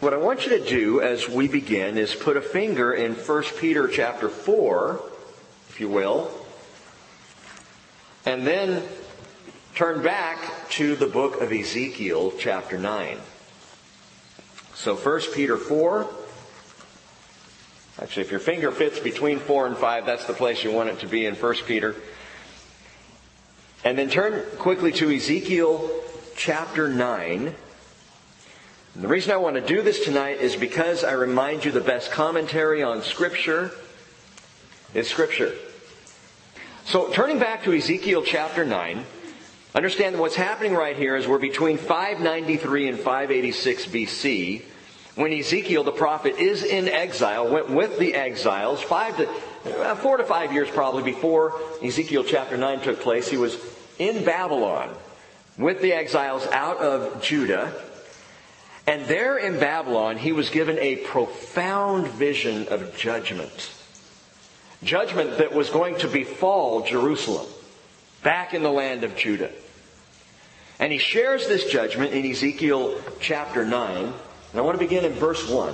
What I want you to do as we begin is put a finger in 1 Peter chapter 4, if you will, and then turn back to the book of Ezekiel chapter 9. So 1 Peter 4. Actually, if your finger fits between 4 and 5, that's the place you want it to be in 1 Peter. And then turn quickly to Ezekiel chapter 9. And the reason I want to do this tonight is because I remind you the best commentary on Scripture is Scripture. So turning back to Ezekiel chapter 9, understand that what's happening right here is we're between 593 and 586 BC, when Ezekiel the prophet is in exile, went with the exiles, 4 to 5 years probably before Ezekiel chapter 9 took place. He was in Babylon with the exiles out of Judah. And there in Babylon, he was given a profound vision of judgment. Judgment that was going to befall Jerusalem, back in the land of Judah. And he shares this judgment in Ezekiel chapter 9. And I want to begin in verse 1.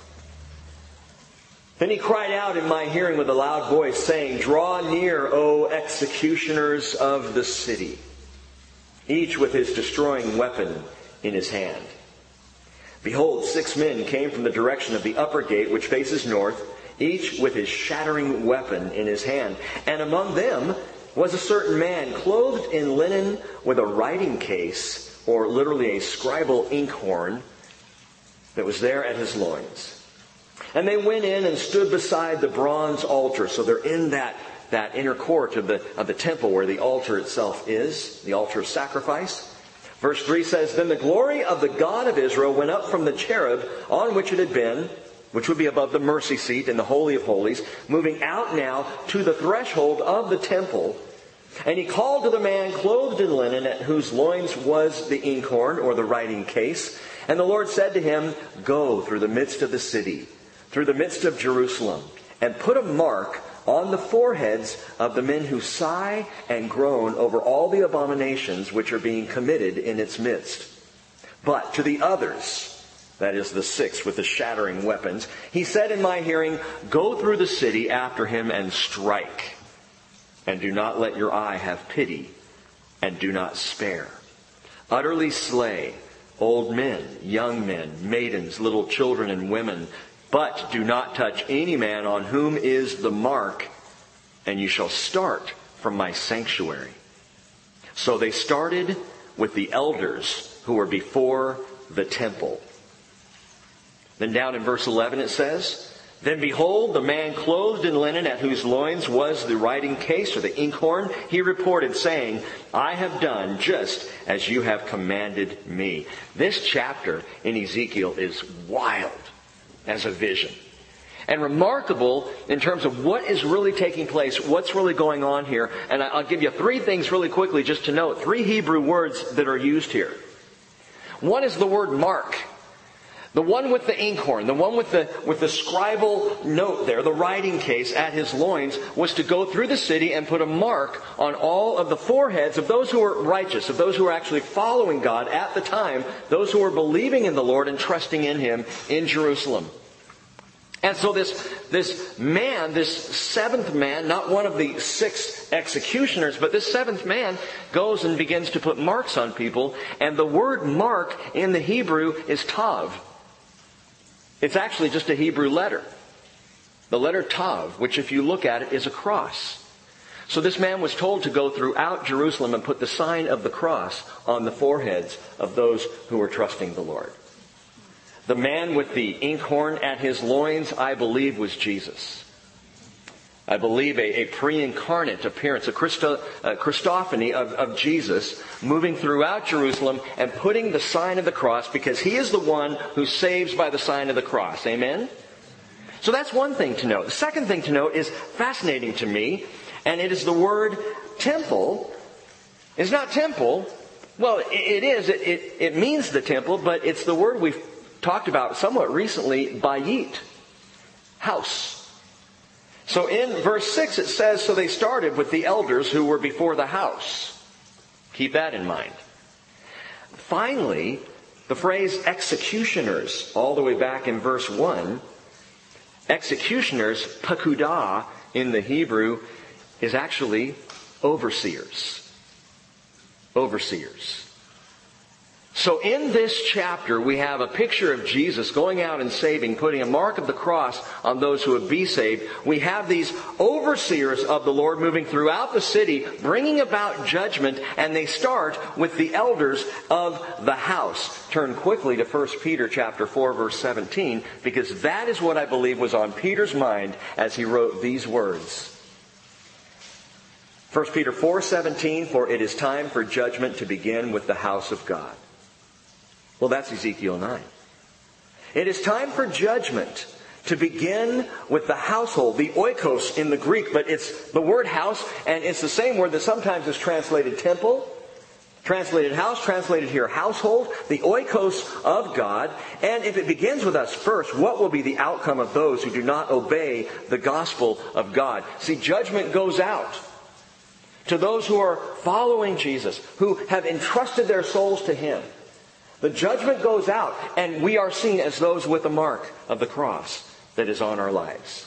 Then he cried out in my hearing with a loud voice, saying, "Draw near, O executioners of the city, each with his destroying weapon in his hand. Behold, 6 men came from the direction of the upper gate, which faces north, each with his shattering weapon in his hand. And among them was a certain man clothed in linen with a writing case, or literally a scribal inkhorn, that was there at his loins. And they went in and stood beside the bronze altar." So they're in that inner court of the temple where the altar itself is, the altar of sacrifice. Verse 3 says, "Then the glory of the God of Israel went up from the cherub on which it had been," which would be above the mercy seat in the Holy of Holies, "moving out now to the threshold of the temple. And he called to the man clothed in linen, at whose loins was the inkhorn," or the writing case. "And the Lord said to him, Go through the midst of the city, through the midst of Jerusalem, and put a mark on the foreheads of the men who sigh and groan over all the abominations which are being committed in its midst. But to the others," that is the 6 with the shattering weapons, "he said in my hearing, Go through the city after him and strike. And do not let your eye have pity, and do not spare. Utterly slay old men, young men, maidens, little children, and women. But do not touch any man on whom is the mark, and you shall start from my sanctuary." So they started with the elders who were before the temple. Then down in verse 11 it says, "Then behold, the man clothed in linen, at whose loins was the writing case," or the inkhorn, "he reported, saying, I have done just as you have commanded me." This chapter in Ezekiel is wild as a vision, and remarkable in terms of what is really taking place, what's really going on here. And I'll give you 3 things really quickly just to note. 3 Hebrew words that are used here. One is the word mark. The one with the inkhorn, the one with the scribal note there, the writing case at his loins, was to go through the city and put a mark on all of the foreheads of those who were righteous, of those who were actually following God at the time, those who were believing in the Lord and trusting in Him in Jerusalem. And so this man, this 7th man, not one of the 6 executioners, but this 7th man goes and begins to put marks on people. And the word mark in the Hebrew is tav. It's actually just a Hebrew letter. The letter tav, which if you look at it is a cross. So this man was told to go throughout Jerusalem and put the sign of the cross on the foreheads of those who were trusting the Lord. The man with the inkhorn at his loins, I believe, was Jesus. I believe a pre-incarnate appearance, a Christophany of Jesus moving throughout Jerusalem and putting the sign of the cross, because He is the one who saves by the sign of the cross. Amen? So that's one thing to note. The second thing to note is fascinating to me, and it is the word temple. It's not temple. Well, it is. It means the temple, but it's the word we've talked about somewhat recently, bayit, house. So in verse 6 it says, "So they started with the elders who were before the house." Keep that in mind. Finally, The phrase executioners, all the way back in verse 1, executioners, pakudah in the Hebrew, is actually overseers. Overseers. So in this chapter, we have a picture of Jesus going out and saving, putting a mark of the cross on those who would be saved. We have these overseers of the Lord moving throughout the city, bringing about judgment, and they start with the elders of the house. Turn quickly to 1 Peter chapter 4, verse 17, because that is what I believe was on Peter's mind as he wrote these words. 1 Peter 4:17, for it is time for judgment to begin with the house of God. Well, that's Ezekiel 9. It is time for judgment to begin with the household, the oikos in the Greek, but it's the word house, and it's the same word that sometimes is translated temple, translated house, translated here household, the oikos of God. And if it begins with us first, what will be the outcome of those who do not obey the gospel of God? See, judgment goes out to those who are following Jesus, who have entrusted their souls to Him. The judgment goes out, and we are seen as those with the mark of the cross that is on our lives.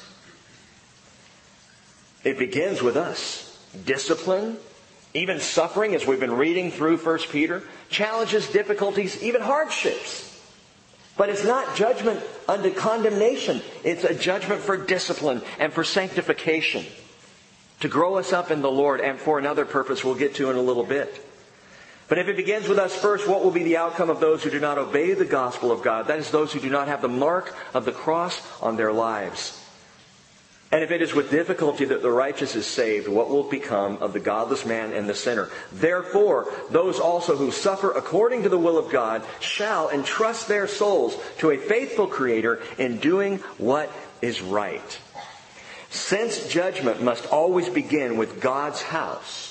It begins with us. Discipline, even suffering, as we've been reading through 1 Peter, challenges, difficulties, even hardships. But it's not judgment unto condemnation. It's a judgment for discipline and for sanctification, to grow us up in the Lord, and for another purpose we'll get to in a little bit. But if it begins with us first, what will be the outcome of those who do not obey the gospel of God? That is, those who do not have the mark of the cross on their lives. And if it is with difficulty that the righteous is saved, what will become of the godless man and the sinner? Therefore, those also who suffer according to the will of God shall entrust their souls to a faithful Creator in doing what is right. Since judgment must always begin with God's house,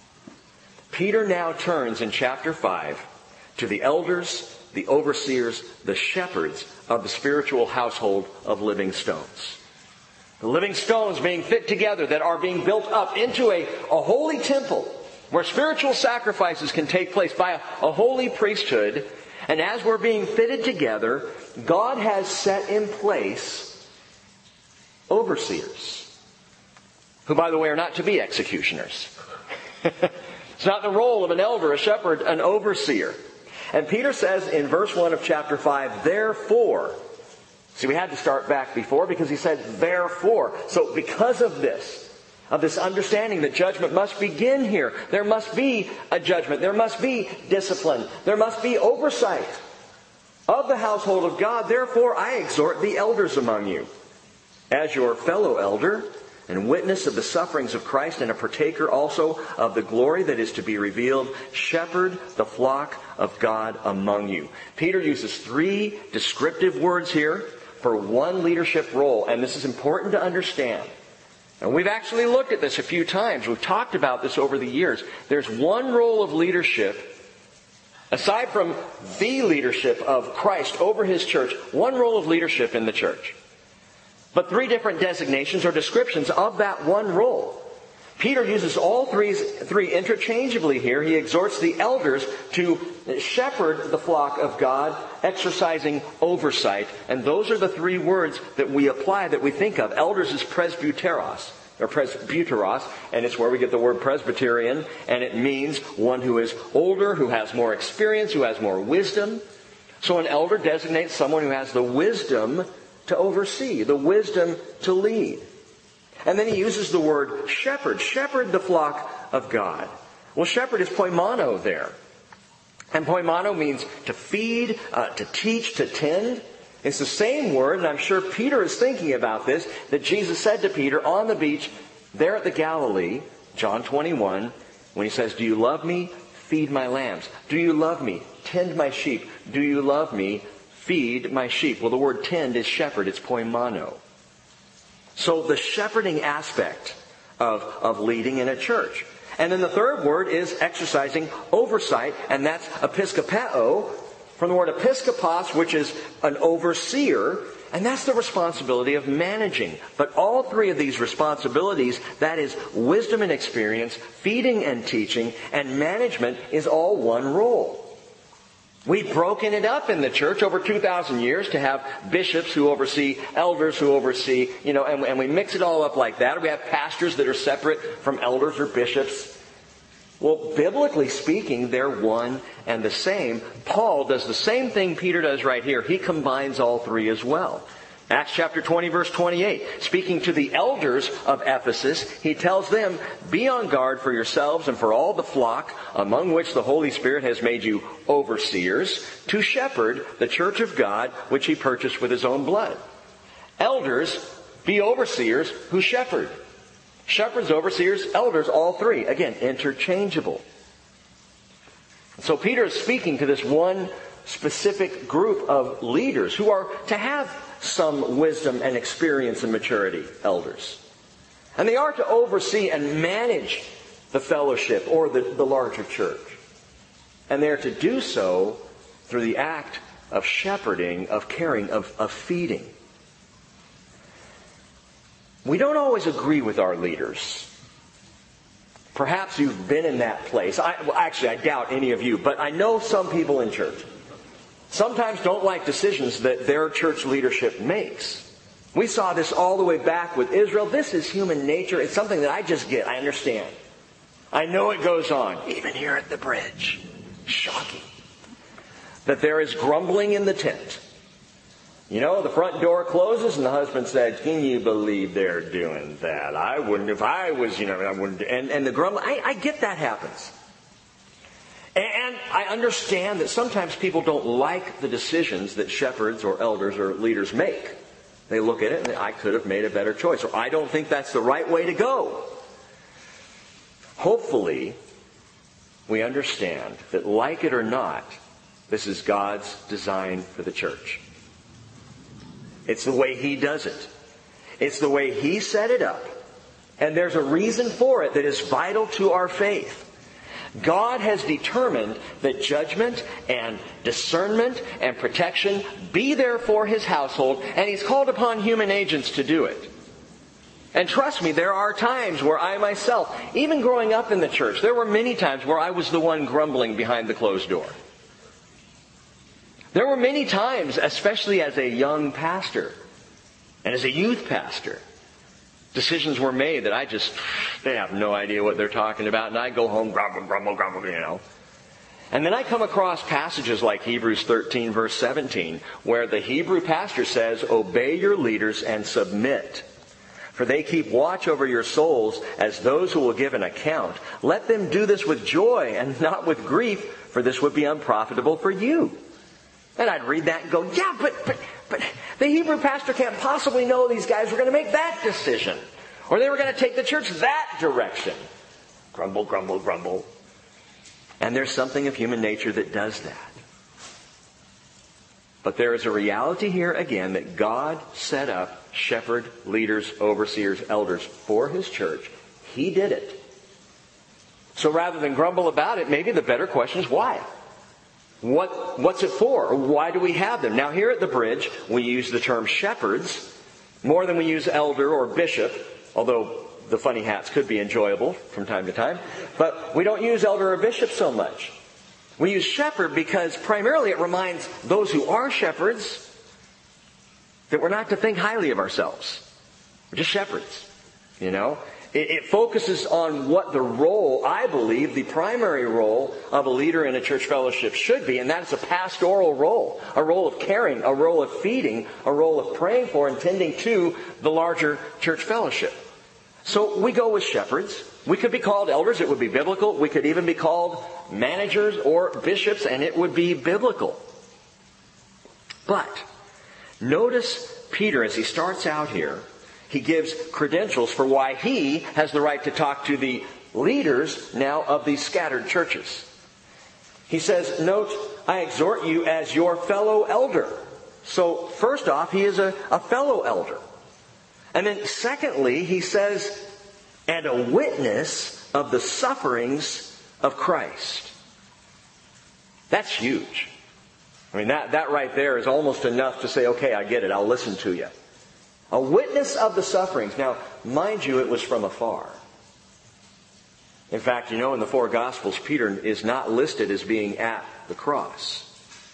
Peter now turns in chapter 5 to the elders, the overseers, the shepherds of the spiritual household of living stones. The living stones being fit together that are being built up into a holy temple where spiritual sacrifices can take place by a holy priesthood. And as we're being fitted together, God has set in place overseers, who, by the way, are not to be executioners. It's not the role of an elder, a shepherd, an overseer. And Peter says in verse 1 of chapter 5, therefore. See, we had to start back before because he said, therefore. So because of this understanding that judgment must begin here, there must be a judgment, there must be discipline, there must be oversight of the household of God. Therefore, I exhort the elders among you, as your fellow elder, and witness of the sufferings of Christ, and a partaker also of the glory that is to be revealed, shepherd the flock of God among you. Peter uses 3 descriptive words here for one leadership role, and this is important to understand. And we've actually looked at this a few times. We've talked about this over the years. There's one role of leadership, aside from the leadership of Christ over His church, one role of leadership in the church. But 3 different designations or descriptions of that one role. Peter uses all three interchangeably here. He exhorts the elders to shepherd the flock of God, exercising oversight. And those are the 3 words that we apply, that we think of. Elders is presbyteros, and it's where we get the word Presbyterian, and it means one who is older, who has more experience, who has more wisdom. So an elder designates someone who has the wisdom to oversee, the wisdom to lead. And then he uses the word shepherd. Shepherd the flock of God. Well, shepherd is poimano there. And poimano means to feed, to teach, to tend. It's the same word, and I'm sure Peter is thinking about this, that Jesus said to Peter on the beach there at the Galilee, John 21, when He says, do you love me? Feed my lambs. Do you love me? Tend my sheep. Do you love me? Feed my sheep. Well, the word tend is shepherd. It's poimano. So the shepherding aspect of leading in a church. And then the third word is exercising oversight, and that's episkopeo, from the word episkopos, which is an overseer, and that's the responsibility of managing. But all 3 of these responsibilities, that is wisdom and experience, feeding and teaching, and management, is all one role. We've broken it up in the church over 2,000 years to have bishops who oversee, elders who oversee, and we mix it all up like that. We have pastors that are separate from elders or bishops. Well, biblically speaking, they're one and the same. Paul does the same thing Peter does right here. He combines all three as well. Acts chapter 20, verse 28. Speaking to the elders of Ephesus, he tells them, "Be on guard for yourselves and for all the flock among which the Holy Spirit has made you overseers, to shepherd the church of God, which he purchased with his own blood." Elders, be overseers who shepherd. Shepherds, overseers, elders, all three. Again, interchangeable. So Peter is speaking to this one specific group of leaders who are to have some wisdom and experience and maturity, elders. And they are to oversee and manage the fellowship or the larger church. And they are to do so through the act of shepherding, of caring, of feeding. We don't always agree with our leaders. Perhaps you've been in that place. I doubt any of you, but I know some people in church sometimes don't like decisions that their church leadership makes. We saw this all the way back with Israel. This is human nature. It's something that I just get. I understand. I know it goes on, even here at the bridge. Shocking. That there is grumbling in the tent. The front door closes and the husband said, "Can you believe they're doing that? I wouldn't if I was, I wouldn't." And the grumbling, I get that happens. And I understand that sometimes people don't like the decisions that shepherds or elders or leaders make. They look at it and I could have made a better choice, or I don't think that's the right way to go. Hopefully, we understand that, like it or not, this is God's design for the church. It's the way He does it. It's the way He set it up. And there's a reason for it that is vital to our faith. God has determined that judgment and discernment and protection be there for His household, and He's called upon human agents to do it. And trust me, there are times where I myself, even growing up in the church, there were many times where I was the one grumbling behind the closed door. There were many times, especially as a young pastor and as a youth pastor, decisions were made that they have no idea what they're talking about, and I go home, grumble. And then I come across passages like Hebrews 13, verse 17, where the Hebrew pastor says, "Obey your leaders and submit, for they keep watch over your souls as those who will give an account. Let them do this with joy and not with grief, for this would be unprofitable for you." And I'd read that and go, yeah, but the Hebrew pastor can't possibly know these guys were going to make that decision, or they were going to take the church that direction. Grumble. And there's something of human nature that does that. But there is a reality here again that God set up shepherd, leaders, overseers, elders for His church. He did it. So rather than grumble about it, maybe the better question is why? What's it for? Why do we have them? Now here at the bridge, we use the term shepherds more than we use elder or bishop, although the funny hats could be enjoyable from time to time. But we don't use elder or bishop so much. We use shepherd because primarily it reminds those who are shepherds that we're not to think highly of ourselves. We're just shepherds, It focuses on what the role, I believe, the primary role of a leader in a church fellowship should be, and that is a pastoral role. A role of caring, a role of feeding, a role of praying for and tending to the larger church fellowship. So we go with shepherds. We could be called elders, it would be biblical. We could even be called managers or bishops, and it would be biblical. But notice Peter, as he starts out here, he gives credentials for why he has the right to talk to the leaders now of these scattered churches. He says, note, "I exhort you as your fellow elder." So first off, he is a fellow elder. And then secondly, he says, "and a witness of the sufferings of Christ." That's huge. I mean, that right there is almost enough to say, okay, I get it, I'll listen to you. A witness of the sufferings. Now, mind you, it was from afar. In fact, in the four Gospels, Peter is not listed as being at the cross.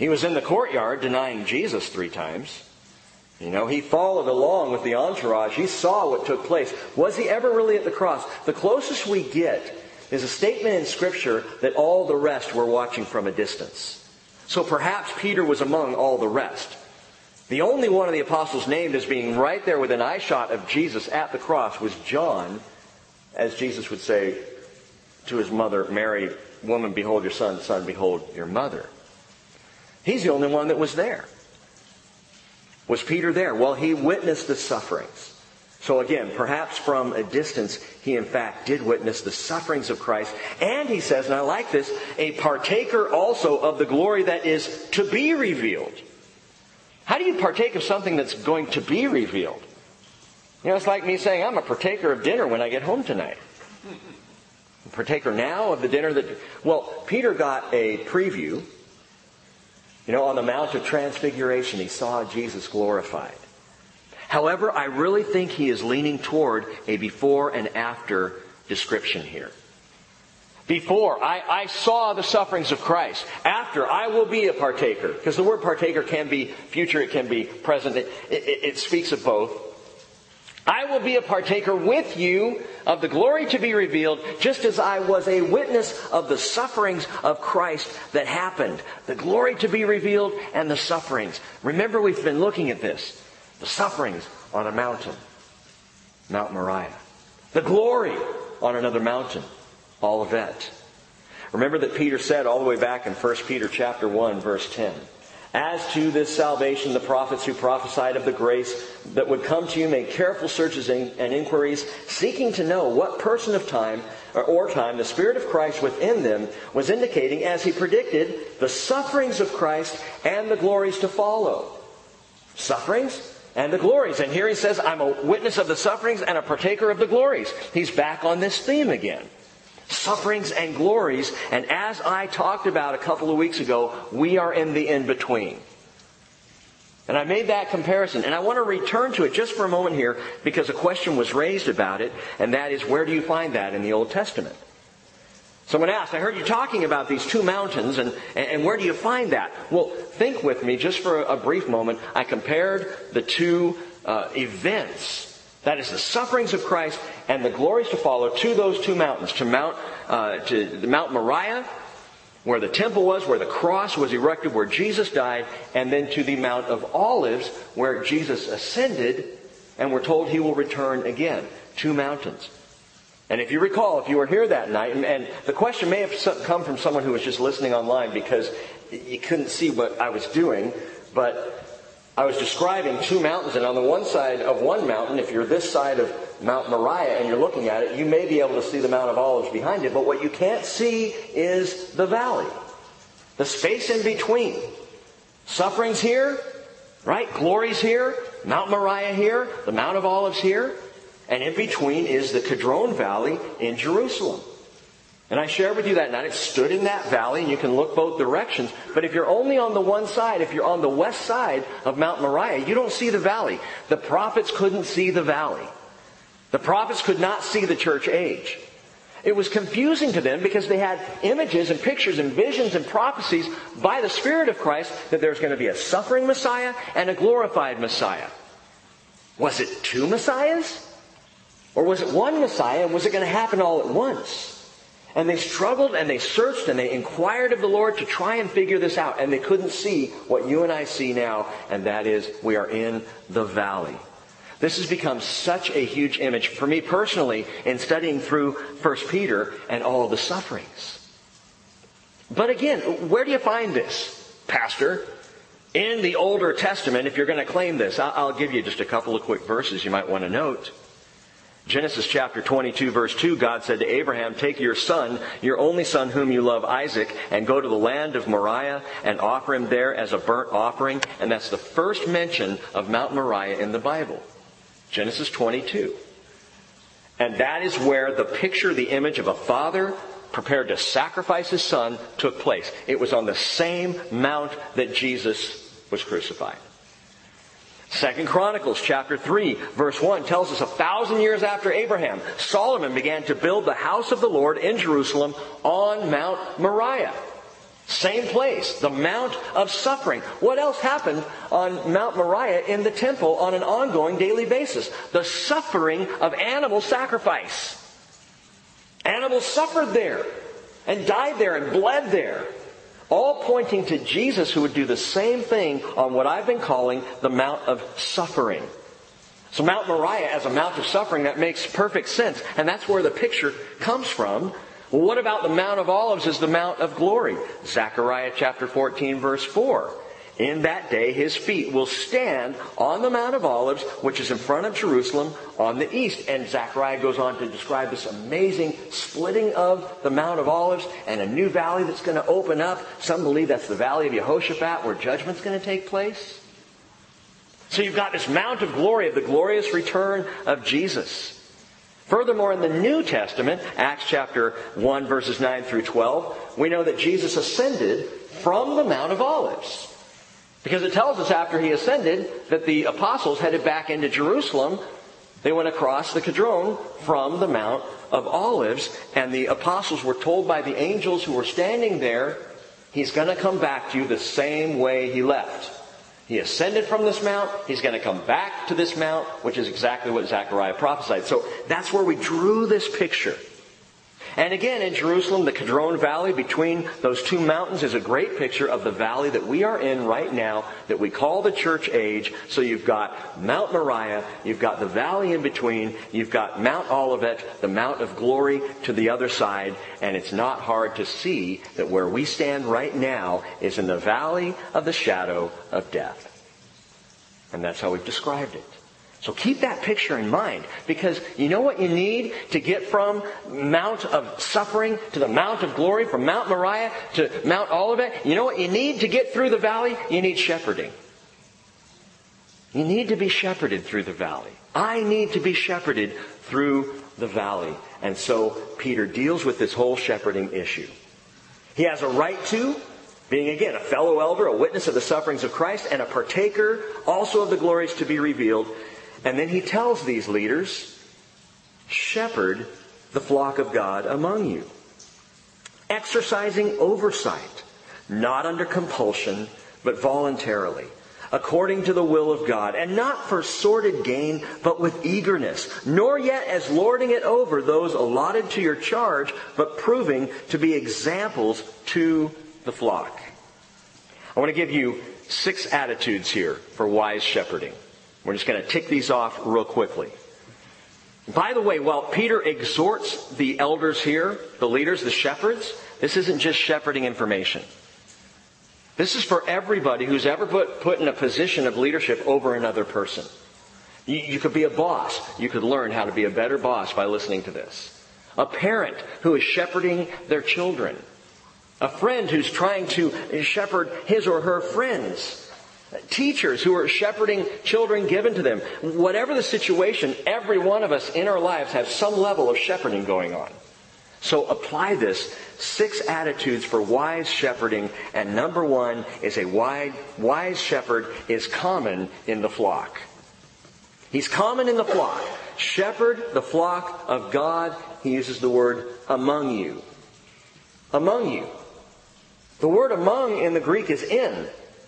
He was in the courtyard denying Jesus 3 times. He followed along with the entourage. He saw what took place. Was he ever really at the cross? The closest we get is a statement in Scripture that all the rest were watching from a distance. So perhaps Peter was among all the rest. The only one of the apostles named as being right there within eyeshot of Jesus at the cross was John, as Jesus would say to his mother, Mary, "Woman, behold your son. Son, behold your mother." He's the only one that was there. Was Peter there? Well, he witnessed the sufferings. So again, perhaps from a distance, he in fact did witness the sufferings of Christ. And he says, and I like this, a partaker also of the glory that is to be revealed. How do you partake of something that's going to be revealed? It's like me saying, I'm a partaker of dinner when I get home tonight. A partaker now of the dinner that... Well, Peter got a preview. On the Mount of Transfiguration, he saw Jesus glorified. However, I really think he is leaning toward a before and after description here. Before, I saw the sufferings of Christ. After, I will be a partaker. Because the word partaker can be future, it can be present. It speaks of both. I will be a partaker with you of the glory to be revealed, just as I was a witness of the sufferings of Christ that happened. The glory to be revealed and the sufferings. Remember, we've been looking at this. The sufferings on a mountain, Mount Moriah. The glory on another mountain, Olivet. Remember that Peter said all the way back in 1 Peter chapter 1, verse 10, "As to this salvation, the prophets who prophesied of the grace that would come to you made careful searches and inquiries, seeking to know what person of time or time the Spirit of Christ within them was indicating as he predicted the sufferings of Christ and the glories to follow." Sufferings and the glories. And here he says, I'm a witness of the sufferings and a partaker of the glories. He's back on this theme again. Sufferings and glories. And as I talked about a couple of weeks ago, we are in the in-between. And I made that comparison. And I want to return to it just for a moment here because a question was raised about it. And that is, where do you find that in the Old Testament? Someone asked, I heard you talking about these 2 mountains, and where do you find that? Well, think with me just for a brief moment. I compared the 2 events, that is the sufferings of Christ and the glories to follow, to those 2 mountains, to Mount Moriah, where the temple was, where the cross was erected, where Jesus died, and then to the Mount of Olives, where Jesus ascended, and we're told he will return again. 2 mountains. And if you recall, if you were here that night, and the question may have come from someone who was just listening online because you couldn't see what I was doing, but I was describing 2 mountains, and on the one side of one mountain, if you're this side of Mount Moriah and you're looking at it, you may be able to see the Mount of Olives behind it, but what you can't see is the valley. The space in between. Sufferings here, right? Glories here, Mount Moriah here, the Mount of Olives here. And in between is the Kidron Valley in Jerusalem. And I shared with you that night. It stood in that valley, and you can look both directions. But if you're only on the one side, if you're on the west side of Mount Moriah, you don't see the valley. The prophets couldn't see the valley. The prophets could not see the church age. It was confusing to them because they had images and pictures and visions and prophecies by the Spirit of Christ that there's going to be a suffering Messiah and a glorified Messiah. Was it 2 Messiahs? Or was it 1 Messiah, and was it going to happen all at once? And they struggled and they searched and they inquired of the Lord to try and figure this out. And they couldn't see what you and I see now, and that is we are in the valley. This has become such a huge image for me personally in studying through 1 Peter and all the sufferings. But again, where do you find this, Pastor? In the Older Testament, if you're going to claim this, I'll give you just a couple of quick verses you might want to note. Genesis chapter 22 verse 2, God said to Abraham, "Take your son, your only son whom you love, Isaac, and go to the land of Moriah and offer him there as a burnt offering." And that's the first mention of Mount Moriah in the Bible. Genesis 22. And that is where the picture, the image of a father prepared to sacrifice his son took place. It was on the same mount that Jesus was crucified. 2 Chronicles chapter 3 verse 1 tells us 1,000 years after Abraham, Solomon began to build the house of the Lord in Jerusalem on Mount Moriah. Same place, the Mount of Suffering. What else happened on Mount Moriah in the temple on an ongoing daily basis? The suffering of animal sacrifice. Animals suffered there and died there and bled there. All pointing to Jesus, who would do the same thing on what I've been calling the Mount of Suffering. So Mount Moriah as a Mount of Suffering, that makes perfect sense. And that's where the picture comes from. Well, what about the Mount of Olives as the Mount of Glory? Zechariah chapter 14, verse 4. In that day his feet will stand on the Mount of Olives, which is in front of Jerusalem on the east. And Zechariah goes on to describe this amazing splitting of the Mount of Olives and a new valley that's going to open up. Some believe that's the Valley of Jehoshaphat, where judgment's going to take place. So you've got this Mount of Glory of the glorious return of Jesus. Furthermore, in the New Testament, Acts chapter 1, verses 9 through 12, we know that Jesus ascended from the Mount of Olives. Because it tells us after he ascended that the apostles headed back into Jerusalem. They went across the Kidron from the Mount of Olives. And the apostles were told by the angels who were standing there, he's going to come back to you the same way he left. He ascended from this mount. He's going to come back to this mount, which is exactly what Zechariah prophesied. So that's where we drew this picture. And again, in Jerusalem, the Kidron Valley between those two mountains is a great picture of the valley that we are in right now that we call the church age. So you've got Mount Moriah, you've got the valley in between, you've got Mount Olivet, the Mount of Glory to the other side. And it's not hard to see that where we stand right now is in the valley of the shadow of death. And that's how we've described it. So keep that picture in mind, because you know what you need to get from Mount of Suffering to the Mount of Glory, from Mount Moriah to Mount Olivet? You know what you need to get through the valley? You need shepherding. You need to be shepherded through the valley. I need to be shepherded through the valley. And so Peter deals with this whole shepherding issue. He has a right to, being again a fellow elder, a witness of the sufferings of Christ, and a partaker also of the glories to be revealed. And then he tells these leaders, shepherd the flock of God among you, exercising oversight, not under compulsion, but voluntarily, according to the will of God, and not for sordid gain, but with eagerness, nor yet as lording it over those allotted to your charge, but proving to be examples to the flock. I want to give you 6 attitudes here for wise shepherding. We're just going to tick these off real quickly. By the way, while Peter exhorts the elders here, the leaders, the shepherds, this isn't just shepherding information. This is for everybody who's ever put in a position of leadership over another person. You could be a boss. You could learn how to be a better boss by listening to this. A parent who is shepherding their children. A friend who's trying to shepherd his or her friends. Teachers who are shepherding children given to them. Whatever the situation, every one of us in our lives have some level of shepherding going on. So apply this 6 attitudes for wise shepherding. And number 1 is a wise shepherd is common in the flock. He's common in the flock. Shepherd the flock of God. He uses the word among you. Among you. The word among in the Greek is in.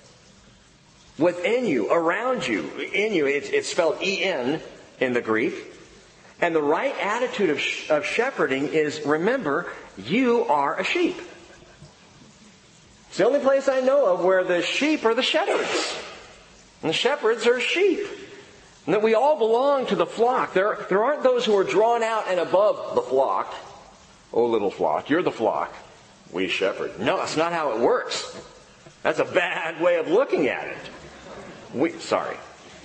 Within you, around you, in you. It's spelled E-N in the Greek. And the right attitude of shepherding is, remember, you are a sheep. It's the only place I know of where the sheep are the shepherds. And the shepherds are sheep. And that we all belong to the flock. There aren't those who are drawn out and above the flock. Oh, little flock, you're the flock. We shepherd. No, that's not how it works. That's a bad way of looking at it. Sorry.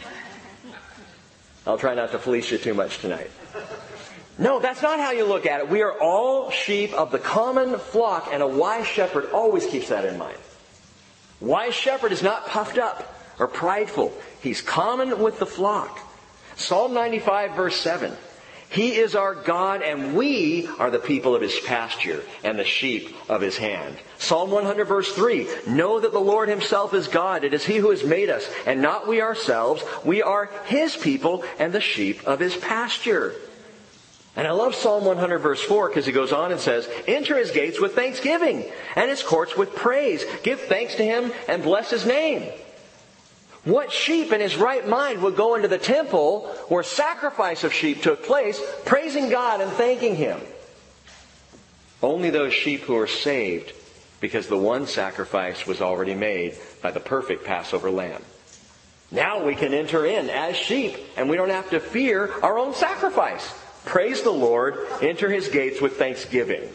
I'll try not to fleece you too much tonight. No, that's not how you look at it. We are all sheep of the common flock, and a wise shepherd always keeps that in mind. Wise shepherd is not puffed up or prideful. He's common with the flock. Psalm 95 verse 7. He is our God, and we are the people of His pasture and the sheep of His hand. Psalm 100 verse 3. Know that the Lord Himself is God. It is He who has made us, and not we ourselves. We are His people and the sheep of His pasture. And I love Psalm 100 verse 4 because he goes on and says, enter his gates with thanksgiving and his courts with praise. Give thanks to him and bless his name. What sheep in his right mind would go into the temple where sacrifice of sheep took place, praising God and thanking him? Only those sheep who are saved, because the one sacrifice was already made by the perfect Passover lamb. Now we can enter in as sheep, and we don't have to fear our own sacrifice. Praise the Lord, enter his gates with thanksgiving.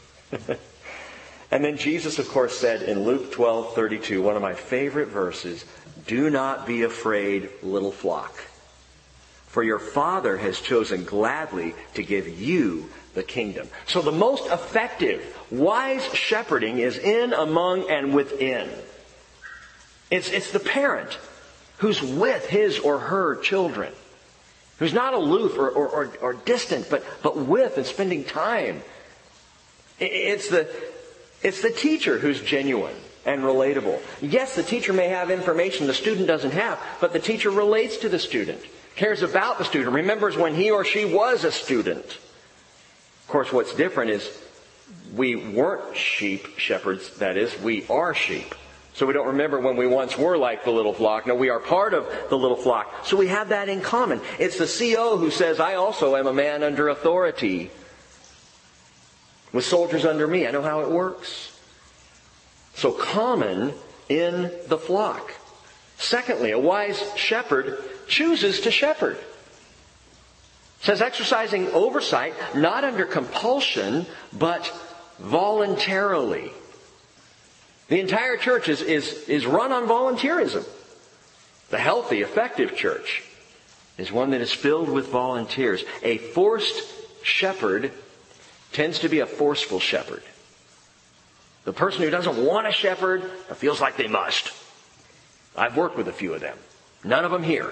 And then Jesus, of course, said in Luke 12:32, one of my favorite verses, do not be afraid, little flock, for your Father has chosen gladly to give you the kingdom. So the most effective, wise shepherding is in, among, and within. It's the parent who's with his or her children, who's not aloof or distant, but with and spending time. It's the teacher who's genuine and relatable. Yes, the teacher may have information the student doesn't have, but the teacher relates to the student, cares about the student, remembers when he or she was a student. Of course, what's different is we weren't shepherds, that is, we are sheep. So we don't remember when we once were like the little flock. No, we are part of the little flock. So we have that in common. It's the CO who says, I also am a man under authority, with soldiers under me. I know how it works. So common in the flock. Secondly, a wise shepherd chooses to shepherd. It says exercising oversight, not under compulsion, but voluntarily. The entire church is run on volunteerism. The healthy, effective church is one that is filled with volunteers. A forced shepherd tends to be a forceful shepherd. The person who doesn't want to shepherd but feels like they must. I've worked with a few of them. None of them here.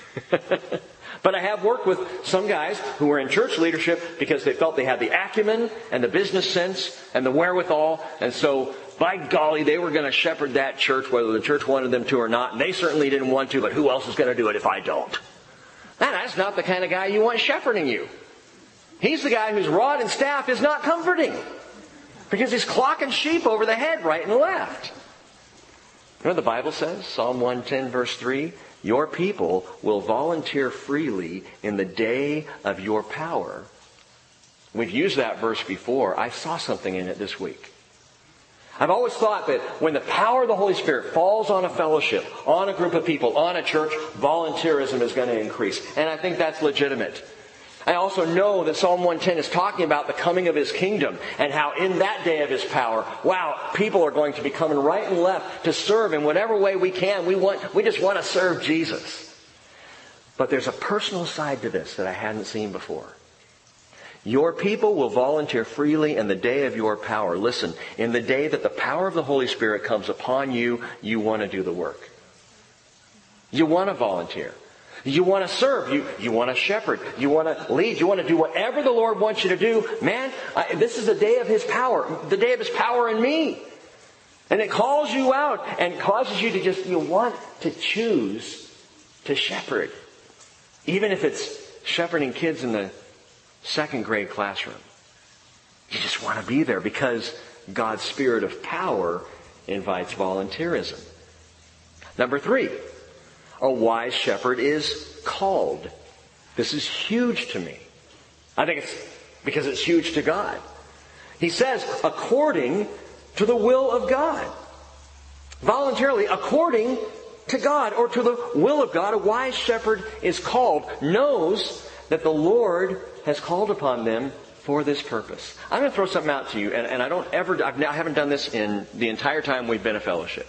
But I have worked with some guys who were in church leadership because they felt they had the acumen and the business sense and the wherewithal. And so, by golly, they were going to shepherd that church whether the church wanted them to or not. And they certainly didn't want to, but who else is going to do it if I don't? And that's not the kind of guy you want shepherding you. He's the guy whose rod and staff is not comforting, because he's clocking sheep over the head right and left. You know what the Bible says? Psalm 110 verse 3. Your people will volunteer freely in the day of your power. We've used that verse before. I saw something in it this week. I've always thought that when the power of the Holy Spirit falls on a fellowship, on a group of people, on a church, volunteerism is going to increase. And I think that's legitimate. I also know that Psalm 110 is talking about the coming of his kingdom and how in that day of his power, wow, people are going to be coming right and left to serve in whatever way we can. We just want to serve Jesus. But there's a personal side to this that I hadn't seen before. Your people will volunteer freely in the day of your power. Listen, in the day that the power of the Holy Spirit comes upon you, you want to do the work. You want to volunteer. You want to serve. You want to shepherd. You want to lead. You want to do whatever the Lord wants you to do. Man, this is the day of his power. The day of his power in me. And it calls you out and causes you to you want to choose to shepherd. Even if it's shepherding kids in the second grade classroom. You just want to be there because God's Spirit of power invites volunteerism. Number 3, a wise shepherd is called. This is huge to me. I think it's because it's huge to God. He says, according to the will of God. Voluntarily, according to God or to the will of God, a wise shepherd is called, knows that the Lord has called upon them for this purpose. I'm going to throw something out to you, and I haven't done this in the entire time we've been a fellowship.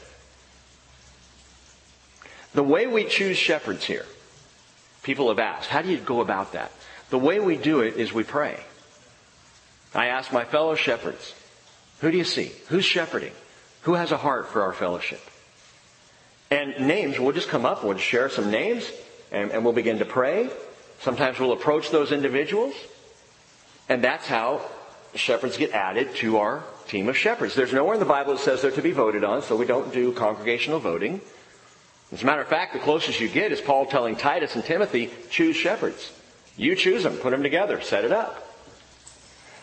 The way we choose shepherds here, people have asked, how do you go about that? The way we do it is we pray. I ask my fellow shepherds, who do you see? Who's shepherding? Who has a heart for our fellowship? And names, we'll just come up, we'll just share some names, and we'll begin to pray. Sometimes we'll approach those individuals. And that's how shepherds get added to our team of shepherds. There's nowhere in the Bible that says they're to be voted on, so we don't do congregational voting. As a matter of fact, the closest you get is Paul telling Titus and Timothy, choose shepherds. You choose them, put them together, set it up.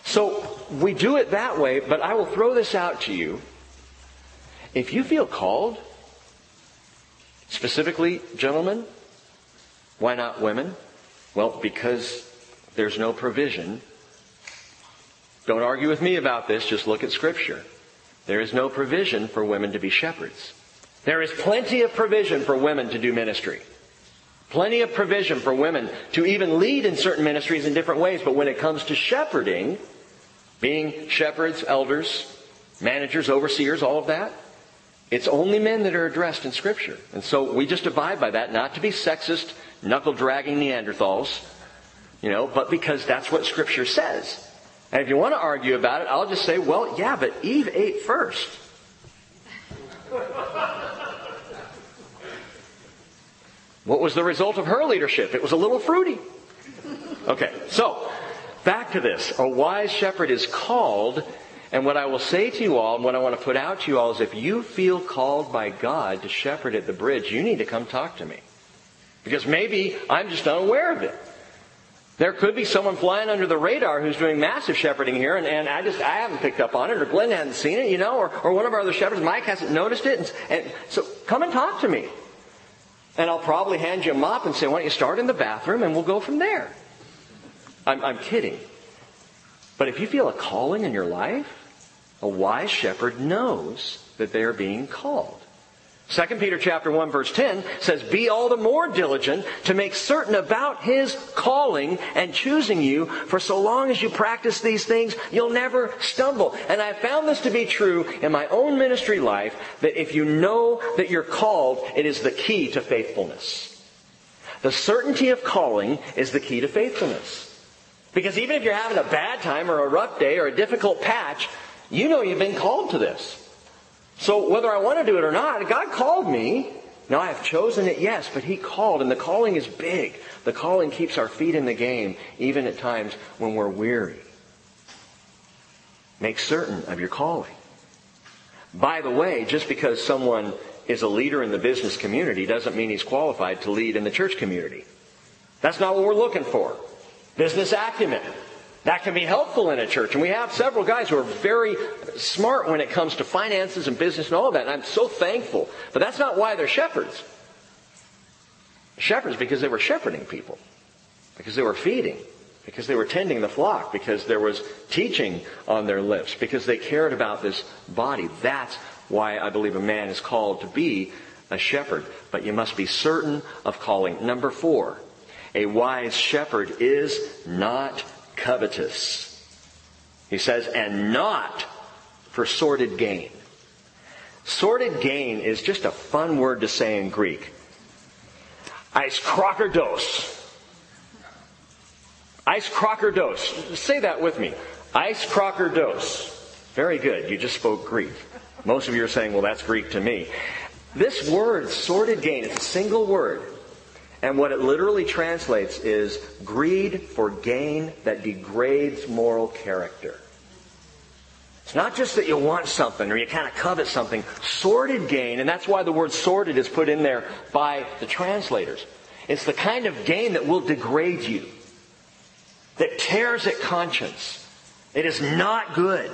So we do it that way, but I will throw this out to you. If you feel called, specifically gentlemen, why not women? Well, because there's no provision. Don't argue with me about this, just look at Scripture. There is no provision for women to be shepherds. There is plenty of provision for women to do ministry. Plenty of provision for women to even lead in certain ministries in different ways. But when it comes to shepherding, being shepherds, elders, managers, overseers, all of that, it's only men that are addressed in Scripture. And so we just abide by that, not to be sexist, knuckle-dragging Neanderthals, but because that's what Scripture says. And if you want to argue about it, I'll just say, well, yeah, but Eve ate first. What was the result of her leadership? It was a little fruity. Okay, so back to this. A wise shepherd is called, and what I will say to you all, and what I want to put out to you all is if you feel called by God to shepherd at the bridge, you need to come talk to me. Because maybe I'm just unaware of it. There could be someone flying under the radar who's doing massive shepherding here, and I haven't picked up on it, or Glenn hasn't seen it, or one of our other shepherds, Mike, hasn't noticed it. And so come and talk to me. And I'll probably hand you a mop and say, why don't you start in the bathroom and we'll go from there. I'm kidding. But if you feel a calling in your life, a wise shepherd knows that they are being called. 2 Peter chapter 1 verse 10 says, be all the more diligent to make certain about His calling and choosing you, for so long as you practice these things, you'll never stumble. And I found this to be true in my own ministry life, that if you know that you're called, it is the key to faithfulness. The certainty of calling is the key to faithfulness. Because even if you're having a bad time or a rough day or a difficult patch, you know you've been called to this. So whether I want to do it or not, God called me. Now I have chosen it, yes, but He called, and the calling is big. The calling keeps our feet in the game, even at times when we're weary. Make certain of your calling. By the way, just because someone is a leader in the business community doesn't mean he's qualified to lead in the church community. That's not what we're looking for. Business acumen. That can be helpful in a church. And we have several guys who are very smart when it comes to finances and business and all of that. And I'm so thankful. But that's not why they're shepherds. Shepherds because they were shepherding people. Because they were feeding. Because they were tending the flock. Because there was teaching on their lips. Because they cared about this body. That's why I believe a man is called to be a shepherd. But you must be certain of calling. Number 4. A wise shepherd is not covetous. He says, and not for sordid gain. Sordid gain is just a fun word to say in Greek. Eis krokerdos. Eis krokerdos. Say that with me. Eis krokerdos. Very good. You just spoke Greek. Most of you are saying, well, that's Greek to me. This word, sordid gain, it's a single word. And what it literally translates is greed for gain that degrades moral character. It's not just that you want something or you kind of covet something. Sordid gain, and that's why the word sordid is put in there by the translators. It's the kind of gain that will degrade you, that tears at conscience. It is not good.